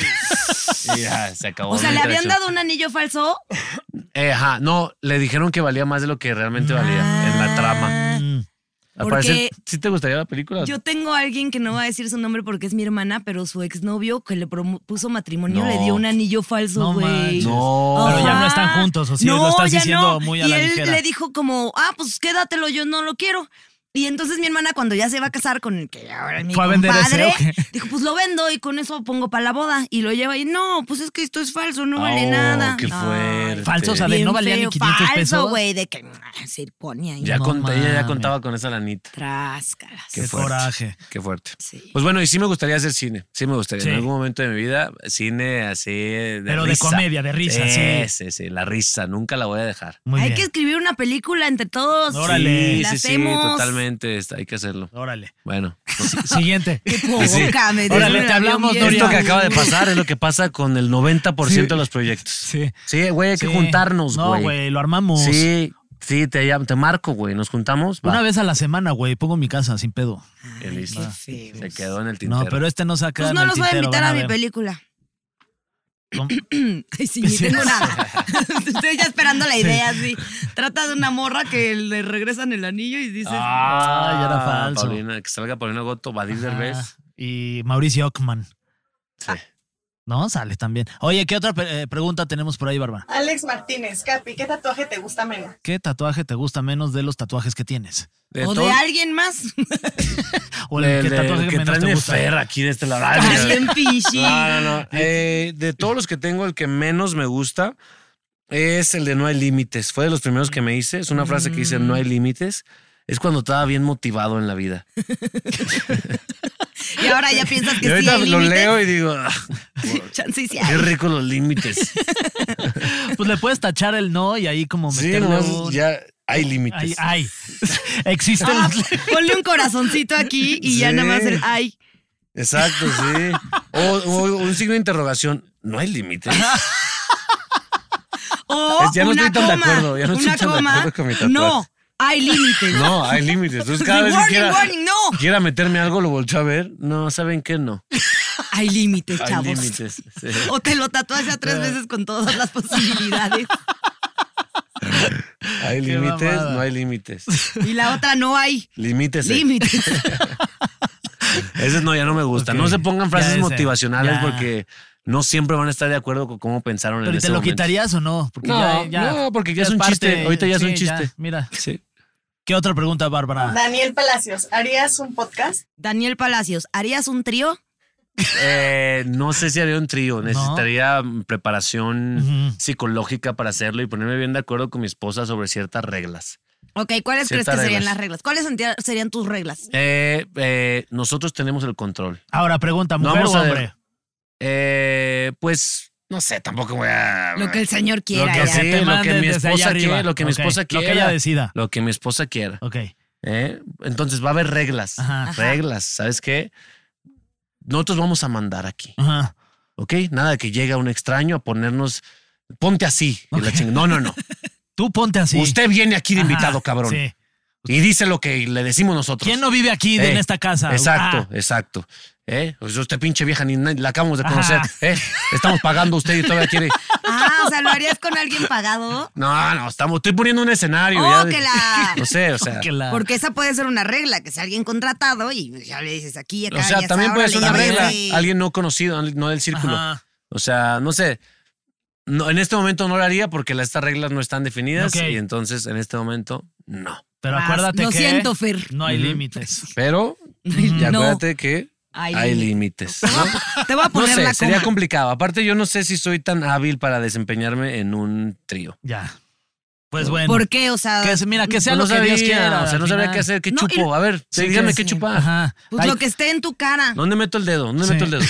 Y ya, se acabó. O sea, mi ¿le habían interacción. dado un anillo falso? Eh, ajá, no, le dijeron que valía más de lo que realmente valía en la trama. Mm. Al Porque parecer, ¿sí te gustaría la película? Yo tengo a alguien que no va a decir su nombre porque es mi hermana, pero su exnovio que le propuso matrimonio No. le dio un anillo falso, No güey. manches. No. Pero ya Ajá. no están juntos, o sí, No, lo estás ya diciendo no. muy a y la él ligera. le dijo como, ah, pues quédatelo, yo no lo quiero. Y entonces mi hermana, cuando ya se va a casar con el que ahora es mi ¿Fue a vender ese compadre, o qué? dijo, pues lo vendo y con eso pongo para la boda. Y lo lleva y no, pues es que esto es falso, no vale Oh, nada. qué Ay, fuerte. Falso, o sea, de bien no valía ni feo, quinientos falso, pesos. güey, de que ah, se pone ahí. Ya No cont- ella ya mames. contaba con esa lanita. Tráscaras. Qué, Qué fuerte. coraje. Qué fuerte. Sí. Pues bueno, y sí me gustaría hacer cine. Sí me gustaría. Sí. En algún momento de mi vida, cine así de Pero de risa. comedia, de risa, sí. Sí, sí, la risa. Nunca la voy a dejar. Muy Hay bien. que escribir una película entre todos. Órale. Y Sí, la sí, sí, hacemos. totalmente. está- Hay que hacerlo. Órale. Bueno. Siguiente. Qué poca, me Órale, dieron te el hablamos, avión bien. Doria. Esto que acaba de pasar es lo que pasa con el noventa por ciento Sí. de los proyectos. Sí. Sí, güey, hay que Sí. juntarnos, No, güey. güey, lo armamos. Sí, sí, te, llamo- te marco, güey. Nos juntamos. Va. Una vez a la semana, güey, pongo mi casa sin pedo. Y listo. qué feo. Se quedó en el tintero. No, pero este no saca Pues en no el los voy a tintero, invitar van a mi ver. película. ¿Cómo? Ay, sí, ni tengo nada. Estoy ya esperando la idea, sí. Trata de una morra que le regresan el anillo y dices... Ah, ya era falso. Paulina, que salga Paulina Goto, Badir Ajá. Derbez. Y Mauricio Ockman. Sí. No, sale también. Oye, ¿qué otra pe- eh, pregunta tenemos por ahí, Bárbara? Alex Martínez, Capi, ¿qué tatuaje te gusta menos? ¿Qué tatuaje te gusta menos de los tatuajes que tienes? De o todo- de alguien más. ¿O el, de- qué de- tatuaje el que que menos trae te mi gusta? Fer aquí de este lado. Ay, Está mira. bien pinche. No, no, no. Eh, de todos los que tengo, el que menos me gusta es el de no hay límites. Fue de los primeros que me hice. Es una frase que dice no hay límites. Es cuando estaba bien motivado en la vida. Y ahora ya piensas que Y sí ahorita hay lo límites. leo y digo, ah, Chance y sí qué hay. rico los límites. Pues le puedes tachar el no y ahí como Sí, meterle nomás un... ya hay límites. Ay, ay. Existen Ah, los... ponle un corazoncito aquí y ya Sí. nada más el ay. Exacto, sí. O, o un signo de interrogación. No hay límites. O Es- ya no una estoy tan de coma. acuerdo, ya no estoy una tan de coma. acuerdo con mi tatuaje. No, hay límites. No, hay límites. Entonces cada Sí, vez que warning, quiera, warning, no. quiera meterme algo, lo volteo a ver. No, ¿saben qué? No. Hay límites, Hay chavos. límites. Sí. O te lo tatúas ya tres veces con todas las posibilidades. Hay Qué límites, mamada. no hay límites. Y la otra no hay Límites. límites. Ese no, ya no me gusta. Ok. No se pongan frases Ya ese. motivacionales Ya. porque no siempre van a estar de acuerdo con cómo pensaron ¿Pero en y ese te lo momento. quitarías o no? Porque No, ya, ya- no, porque ya es un parte- chiste. Ahorita ya es un sí, chiste. Mira, Sí. ¿qué otra pregunta, Bárbara? Daniel Palacios, ¿harías un podcast? Daniel Palacios, ¿harías un trío? Eh, no sé si haría un trío. Necesitaría mm, preparación Ujú. psicológica para hacerlo y ponerme bien de acuerdo con mi esposa sobre ciertas reglas. Ok, ¿cuáles crees Ciertas que serían reglas. las reglas? ¿Cuáles sentia- serían tus reglas? Eh, eh, nosotros tenemos el control. Ahora pregunta, No ¿mujer vamos o a ver. hombre? Eh, pues No sé, tampoco voy a... Lo que el señor quiera. Lo que, ya. sí, te lo manden que mi desde allá esposa arriba. quiere, lo que mi Ok, esposa lo quiera. que ella decida. Lo que mi esposa quiera. Ok. ¿Eh? Entonces va a haber reglas. Ajá. Reglas. ¿Sabes qué? Nosotros vamos a mandar aquí. Ajá. ¿Ok? Nada de que llega un extraño a ponernos... Ponte así. Y la ching- No, no, no. Tú ponte así. Usted viene aquí de Ajá, invitado, cabrón. Sí. Y dice lo que le decimos nosotros. ¿Quién no vive aquí de- Eh, en esta casa? Exacto, Ah, exacto. ¿Eh? Pues usted pinche vieja ni na- la acabamos de conocer. Ajá. ¿Eh? Estamos pagando usted y todavía quiere... Ah, o sea, ¿lo harías con alguien pagado? No, no, estamos, estoy poniendo un escenario. ¡Oh, ya. que la! No sé, o sea... que la- Porque esa puede ser una regla, que sea alguien contratado y ya le dices aquí, acá, O sea, ya también está, puede ser una órale, regla. sí. Alguien no conocido, no del círculo. Ajá. O sea, no sé. No, en este momento no lo haría porque la- estas reglas no están definidas Ok. y entonces en este momento no. Pero Ah, acuérdate lo que siento, Fer. no hay Ujú. límites. Pero y No. acuérdate que Hay hay límites. límites. ¿no? Te voy a No poner sé, la sería coma. complicado. Aparte, yo no sé si soy tan hábil para desempeñarme en un trío. Ya. Pues bueno. ¿Por qué? O sea, Que, se- mira, que sea Pues lo no que Dios sabía, quiera. o sea, no al sabría final. qué hacer, qué No, chupo. y- A ver, Sí, dígame que qué sí. chupar. Ajá. pues Ay, lo que esté en tu cara. ¿Dónde meto el dedo? ¿Dónde Sí. meto el dedo?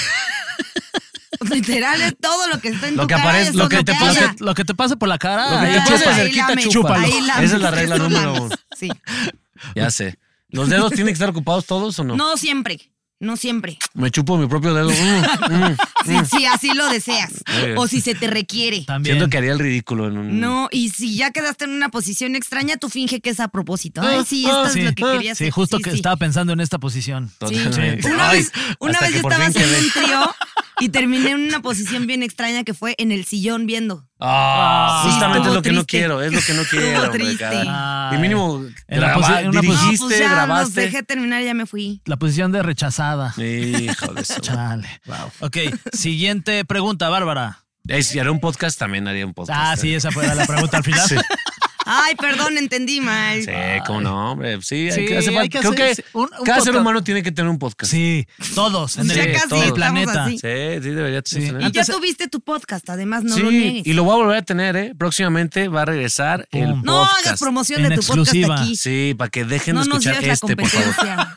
Literal es todo lo que está en Lo tu que cara. aparece- eso lo es que te haya. pasa- Lo que te pase por la cara. Lo que ahí te chupa. pase de Ahí cerquita, lames, chúpalo. ahí lames, Esa es la regla eso número lames. uno. Sí. Ya sé. ¿Los dedos tienen que estar ocupados todos o no? No siempre. No siempre. Me chupo mi propio dedo. Mm, mm. Si, si así lo deseas. Muy bien. O si se te requiere. También. Siento que haría el ridículo en un... No, y si ya quedaste en una posición extraña, tú finge que es a propósito. Ay, sí, Ah, esto Sí, es lo que quería sí, hacer. justo Sí, que sí. estaba pensando en esta posición. Sí. Totalmente. Una Ay, vez, una hasta vez que yo por estaba fin haciendo quedé. un trío y terminé en una posición bien extraña que fue en el sillón viendo. Ah, Sí, justamente es estuvo lo que no triste. quiero, es lo que no quiero. hombre, triste. caray. Ay. Y mínimo, En la graba- posi- en una dirigiste, No, pues ya los grabaste. dejé terminar, ya me fui. La posición de rechazada. Hijo de eso. Chale. Ok, siguiente pregunta, Bárbara. Eh, si haré un podcast, también haría un podcast. Ah, sí, esa fue la pregunta al final. Sí. Ay, perdón, entendí mal. Sí, cómo no, hombre. Sí, hay Sí, que, hace hay falta- que creo hacer- que un- un cada ser podcast. humano tiene que tener un podcast. Sí, todos en Ya el, casi todo el estamos planeta. así. Sí, sí, debería Sí. tener. Y ya Antes- tuviste tu podcast, además, no sí, lo niegues. y lo voy a volver a tener, ¿eh? Próximamente va a regresar el Pum. No podcast. hagas promoción En de tu exclusiva. podcast aquí. Sí, para que dejen No de nos escuchar lleves la este, por favor. competencia.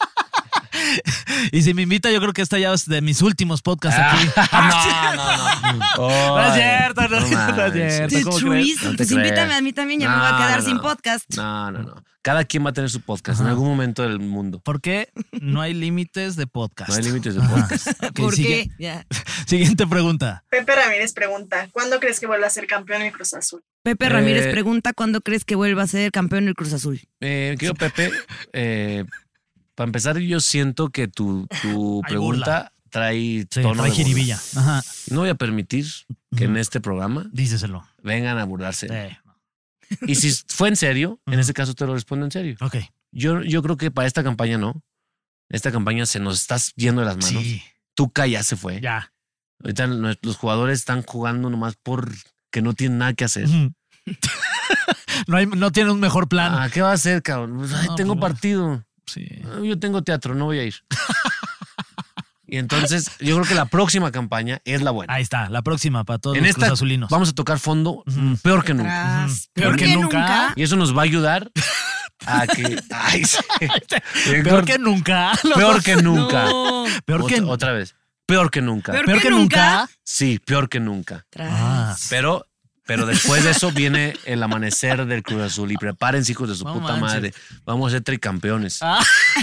Y si me invita, yo creo que esta ya es de mis últimos podcasts aquí. Ah, no, no, no. No es Ay, cierto, no, no es manches. cierto. The ¿Cómo truth. crees? No te Pues creas. invítame a mí también, ya me voy a No, quedar no, sin no. podcast. No, no, no. Cada quien va a tener su podcast en Ajá. algún momento del mundo. Porque no hay límites de podcast. No hay límites de Ajá. podcast. Ok, ¿Por sigue- qué? Ya. Siguiente pregunta. Pepe Ramírez pregunta, ¿cuándo crees que vuelva a ser campeón el Cruz Azul? Pepe Ramírez Eh, pregunta cuándo crees que vuelva a ser campeón el Cruz Azul. Eh, querido Pepe, eh, para empezar, yo siento que tu, tu Hay pregunta trae Sí, tono trae de jiribilla. burla. Ajá. No voy a permitir que en Ujú. este programa Díceselo. vengan a burlarse. Sí. Y si fue en serio, en Ujú. ese caso te lo respondo en serio. Ok. Yo, yo creo que para esta campaña no. Esta campaña se nos está yendo de las manos. Sí, Tuca ya se fue. ya. Ahorita nue- los jugadores están jugando nomás por que no tienen nada que hacer. Ujú. no, hay, no tiene un mejor plan. Ah, ¿qué va a hacer, cabrón? Pues, ay, No, tengo pues, partido. Sí. Ah, Yo tengo teatro, no voy a ir. Y entonces, yo creo que la próxima campaña es la buena. Ahí está, la próxima para todos En los esta cruzazulinos. vamos a tocar fondo Ujú. mm, peor que nunca. Atrás. Ujú. Peor que nunca. Y eso nos va a ayudar a que. Ay, sí. Peor que nunca. Peor que nunca. No. Peor que, Otra, otra vez. Peor que nunca. Peor peor que que nunca. Sí, peor que nunca. Atrás. Ah. Pero, pero después de eso viene el amanecer del Cruz Azul. Y prepárense, hijos de su No puta manches. madre. Vamos a ser tricampeones. Ah.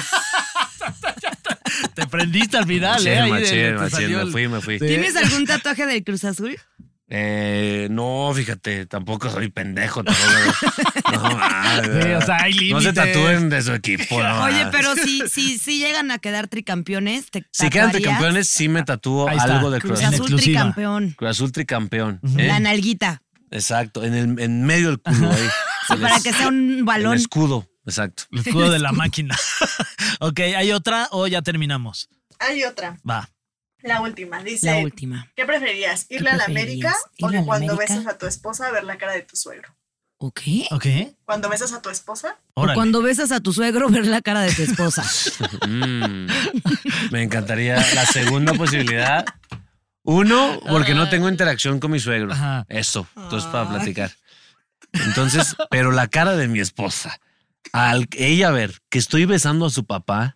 Te prendiste al final, Machín, ¿eh? Ahí de- machín, te machín, salió me el- fui, me fui. Sí. ¿Tienes algún tatuaje del Cruz Azul? Eh, no, fíjate, tampoco soy pendejo. Tampoco, no, madre, Sí, o sea, hay no se límites. tatúen de su equipo. No, Oye, madre. pero si, si, si llegan a quedar tricampeones, ¿te Si quedan tatuarías? tricampeones, sí me tatúo Ahí está. algo del Cruz Cruz En Azul. Azul exclusiva. tricampeón. Cruz Azul tricampeón. Ujú. ¿eh? La nalguita. Exacto, en, el, en medio del culo ahí. Sí, El para es- que sea un el balón. escudo, exacto. El escudo de la máquina. Ok, ¿hay otra o ya terminamos? Hay otra, Va. la última. Dice, La última. ¿qué preferías? ¿Irle a la América preferías? o ¿Irle a que la cuando América? besas a tu esposa ver la cara de tu suegro? ¿O qué? Ok. Cuando besas a tu esposa, O Órale. cuando besas a tu suegro, ver la cara de tu esposa. Mm, me encantaría la segunda posibilidad. Uno, porque no tengo interacción con mi suegro. Ajá. Eso, entonces para platicar. Entonces, pero la cara de mi esposa, al ella ver que estoy besando a su papá,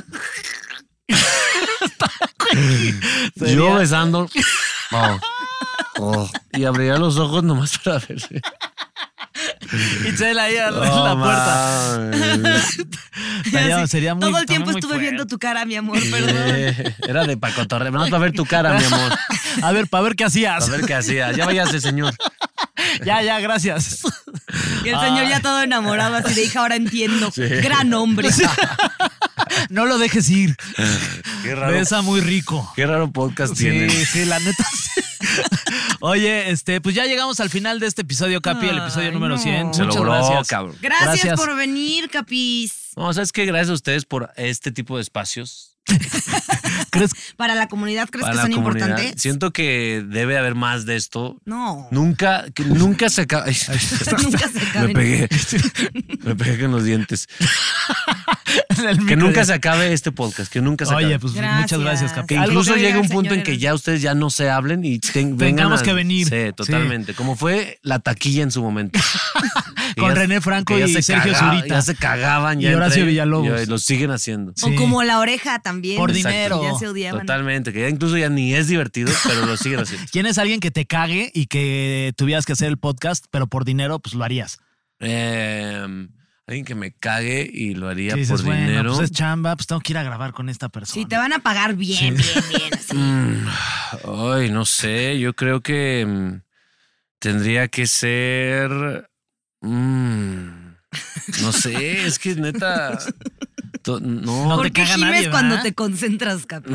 yo Sería- besando, no, Oh, y abriría los ojos nomás para ver. Itzel ahí en Oh, la puerta. Sería, sería muy Todo el tiempo muy estuve fuerte. viendo tu cara, mi amor, perdón. Eh, era de pacotorre. Vamos a ver tu cara, mi amor. A ver, para ver qué hacías. A ver qué hacía. Ya váyase, señor. Ya, ya, gracias. Y el señor ya todo enamorado, así de hija, ahora entiendo. Gran hombre. No lo dejes ir. Qué raro. Besa muy rico. Qué raro podcast Sí, tienen. sí, la neta. Sí. Oye, este, pues ya llegamos al final de este episodio, Capi, el episodio Ay, número no. cien. Se Muchas logró, gracias. cabrón. Gracias, Gracias. por venir, Capis. No, ¿sabes qué? Gracias a ustedes por este tipo de espacios. ¿Crees? Para la comunidad, ¿crees Para que la son comunidad. importantes? Siento que debe haber más de esto. No. Nunca, que nunca se acaba. Ay, Nunca se acaben. Me pegué. Me pegué con los dientes. El Que micro nunca de- se acabe este podcast, que nunca se acabe. Oye, pues Gracias. muchas gracias, Capi. que algo incluso que llegue diga un el punto en señor que Eras. ya ustedes ya no se hablen y ten- vengan Tengamos a- que venir. Sí, totalmente. Como fue la taquilla en su momento. Que Con ya- René Franco que ya y se Sergio cagaba- Zurita. Ya se cagaban. Y Ya Horacio entre- Villalobos. Y lo siguen haciendo. Sí. O como la oreja también. Por Exacto. dinero. Ya se odiaban. Totalmente. Que ya incluso ya ni es divertido, pero lo siguen haciendo. ¿Quién es alguien que te cague y que tuvieras que hacer el podcast, pero por dinero, pues lo harías? Eh, alguien que me cague y lo haría Que dices, por bueno, dinero. pues es chamba, pues tengo que ir a grabar con esta persona. Sí, te van a pagar bien, bien, bien. así. Mm, ay, no sé. Yo creo que mm, tendría que ser. mm, no sé, es que neta. to- no. No ¿Por te qué caga gimes nadie, cuando ¿verdad? te concentras, Capi?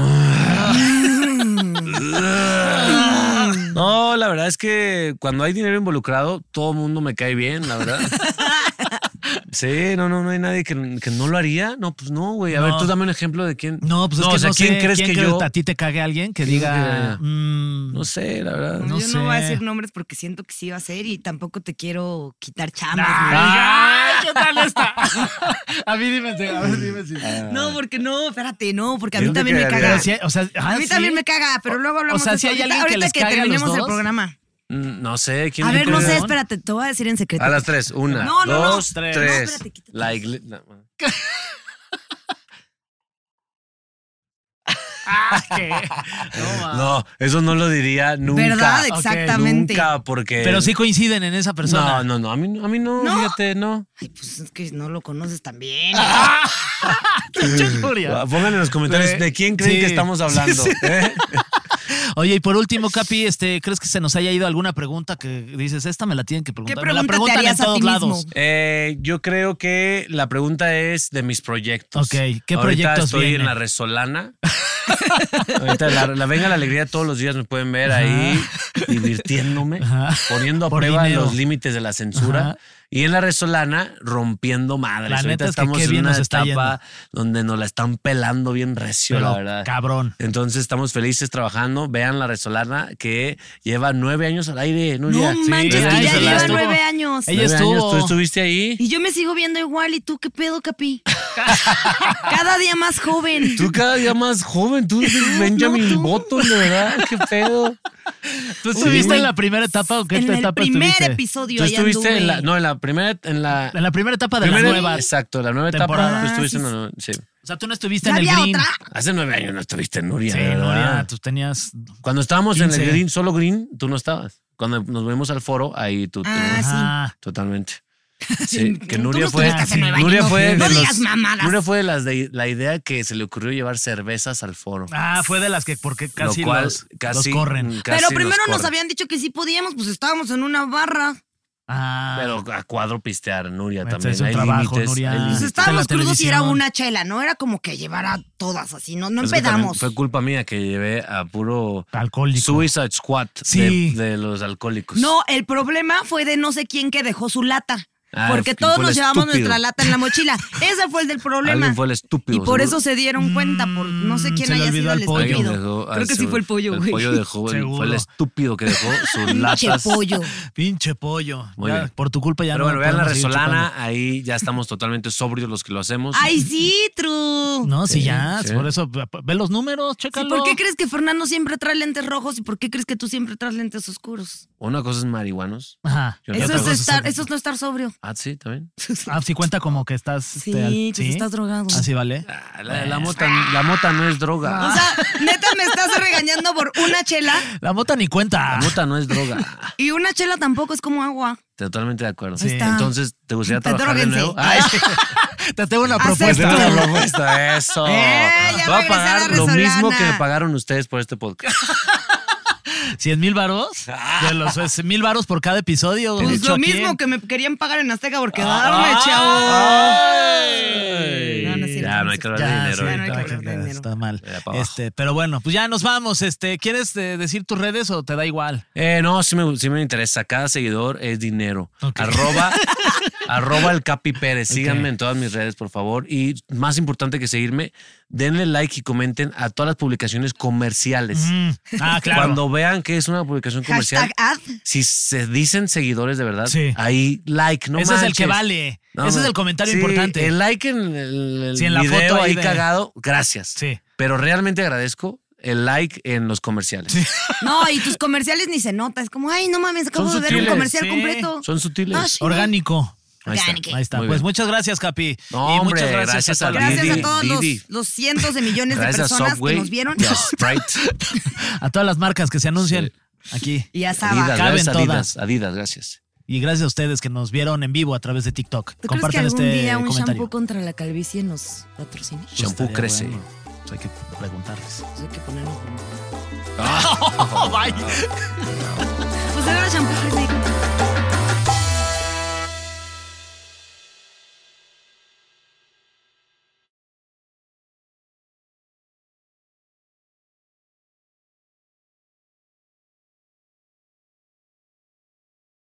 No, la verdad es que cuando hay dinero involucrado, todo el mundo me cae bien, la verdad. Sí, no, no, no hay nadie que, que no lo haría. No, pues no, güey. A No. ver, tú dame un ejemplo de quién. No, pues es No, que o sea, no ¿quién sé, crees que yo- a ti te cague alguien que ¿Quién diga... que- mm, No sé, la verdad. No yo sé. no voy a decir nombres porque siento que sí va a ser y tampoco te quiero quitar chambas. Ay, ¿qué tal esta? A mí dime, a ver, dime si... ¿no? No, porque no, espérate, no, porque a mí Yo te también me quedaría- caga. Pero sí, o sea, A ah, mí ¿sí? también me caga, pero luego hablamos O sea, de si eso. hay Ahorita- alguien que ahorita les que cague a los terminemos el dos. programa. Mm, No sé, ¿quién A ver, no sé, perdón? espérate, te voy a decir en secreto. A las tres. Una, No, no, no. dos, Tres. tres. No, espérate, quítate. La iglesia. Ah, ¿qué? No, ma. No, eso no lo diría nunca. ¿Verdad? Ok, Exactamente. Nunca, porque. Pero sí coinciden en esa persona. No, no, no. A mí, no- a mí no, ¿No? fíjate, no. Ay, pues es que no lo conoces tan bien. Pinche furia. Ah, Pongan en los comentarios Sí. de quién creen Sí. que estamos hablando. Sí, sí. ¿eh? Oye, y por último, Capi, este, ¿crees que se nos haya ido alguna pregunta que dices, esta me la tienen que preguntar? ¿Qué me la pregunta te preguntan en harías a todos ti mismo? lados. Eh, yo creo que la pregunta es de mis proyectos. Ok, ¿qué Ahorita proyectos estoy vienen? en la Resolana. Ahorita la, la Venga la Alegría todos los días me pueden ver ahí divirtiéndome, Ajá. poniendo a Por prueba dinero. los límites de la censura. Ajá. Y en la Resolana rompiendo madres. La Ahorita neta es que estamos qué en bien una nos está etapa donde nos la están pelando bien recio, Pero, la verdad. cabrón. Entonces estamos felices trabajando. Vean la Resolana que lleva nueve años al aire, Nuria. No Sí, manches, ella que ya estuvo. lleva Estuvo. nueve años. Ella Nueve estuvo. años, ¿tú estuviste ahí? Y yo me sigo viendo igual. ¿Y tú qué pedo, Capi? Cada día más joven. Tú cada día más joven, tú eres Benjamin tú. Button, de verdad, qué pedo. ¿Tú estuviste güey. en la primera etapa o qué En el etapa primer estuviste? episodio Tú ahí estuviste anduve. en la, no, en la primera, en la En la primera etapa de primera- la nueva. exacto, la nueva temporada. etapa, tú Ah, estuviste sí, en la, sí. O sea, tú no estuviste ¿Ya en el había green. otra? Hace nueve años no estuviste en Nuria, Sí, ¿verdad? Nuria, tú tenías... Cuando estábamos en quince. el green, solo green, tú no estabas. Cuando nos vimos al foro, ahí tú, tú- Ah, sí. Ajá. totalmente. Sí, que Tú Nuria no fue, estuviste hace nueve años, Nuria no, fue no de digas los- mamadas. Nuria fue de las de la idea que se le ocurrió llevar cervezas al foro. Ah, fue de las que porque casi, lo cual los, casi, los corren. casi Pero primero nos, corren. habían dicho que sí podíamos, pues estábamos en una barra. Ah, Pero a cuadro pistear, Nuria, Este también. es un hay trabajo, límites. Nuria. hay Pues límites. estábamos de la crudos y era televisión. una chela, no era como que llevara todas así, no, no Es que también empedamos. Fue culpa mía que llevé a puro alcohólico. Suicide Squad Sí. de, de los alcohólicos. No, el problema fue de no sé quién que dejó su lata. Ah, porque ¿quién todos fue el nos llevamos estúpido? nuestra lata en la mochila. Ese fue el del problema. Alguien fue el estúpido. y por seguro. eso se dieron cuenta, por no sé quién se le haya olvidó sido al el pollo. Alguien estúpido. dejó- Creo ah, que sí su- fue el pollo, El güey. pollo dejó, el- Seguro. fue el estúpido que dejó sus Pinche latas. pollo. Pinche pollo. Muy Ya, bien. por tu culpa ya Pero no bueno, vean la podemos seguir Resolana, ahí ya estamos totalmente sobrios los que lo hacemos. Ay, sí, true. chupando. No, sí, Sí, ya. sí. Por eso, ve los números, Sí, chécalo. ¿por qué crees que Fernando siempre trae lentes rojos y por qué crees que tú siempre traes lentes oscuros? Una cosa es marihuanos. Ajá. Yo no Eso otra es, cosa estar, eso es no estar sobrio. Ah, sí, también. Ah, sí cuenta como que estás... Sí, este, al- pues estás drogado. Así vale. Ah, la, la mota, la mota no es droga. O sea, neta me estás regañando por una chela La mota ni cuenta. La mota no es droga. y una chela tampoco es como agua. Totalmente de acuerdo. Sí. Entonces, ¿te gustaría trabajar de Dróguense. nuevo? Ay, Te tengo una Acepto. propuesta. Tengo una propuesta, eso. Eh, ya Voy a regresé pagar la lo mismo resolana. que me pagaron ustedes por este podcast. ¿Cien mil varos? De los es mil varos por cada episodio. Pues hecho lo aquí mismo en- que me querían pagar en Azteca por quedarme, chavo. Ay. No, no es cierto, Ya, no no es hay que hablar Ya, de sí, dinero. ya ¿eh? no hay que está- hablar de dinero. Está mal. Ya, para abajo. Este, pero bueno, pues ya nos vamos. Este, ¿quieres eh, decir tus redes o te da igual? Eh, no, sí me, sí me interesa. Cada seguidor es dinero. Ok. Arroba, arroba el Capi Pérez. Síganme Ok. en todas mis redes, por favor. Y más importante que seguirme, denle like y comenten a todas las publicaciones comerciales. Mm. Ah, claro. Cuando vean que es una publicación comercial, Hashtag ad. si se dicen seguidores de verdad, Sí. ahí like, no Ese es el que manches. vale. No, Ese es no. el comentario Sí, importante. El like en el, el Sí, en la video foto ahí ahí de- cagado, gracias. Sí. Pero realmente agradezco el like en los comerciales. No, y tus comerciales ni se nota. Es como, ay, no mames, acabo Son de ver un sutiles, comercial sí. completo. Son sutiles. Ah, sí. Orgánico. Ahí está. Orgánico. Ahí está. Muy Pues bien. muchas gracias, Capi. No, y hombre, muchas gracias, gracias a, a todas las- Gracias Didi, a todos los, Didi. los cientos de millones de Gracias a personas Subway que nos vieron. y a Sprite. a todas las marcas que se anuncian aquí. Y a Saba. Adidas, Caben gracias, todas. Adidas, Adidas, gracias. Y gracias a ustedes que nos vieron en vivo a través de TikTok. ¿Tú crees que Compartan algún este día un comentario. shampoo contra la calvicie nos patrocine? Pues Shampoo estaría crece. bueno. Pues hay que preguntarles. Pues hay que ponernos. Bye.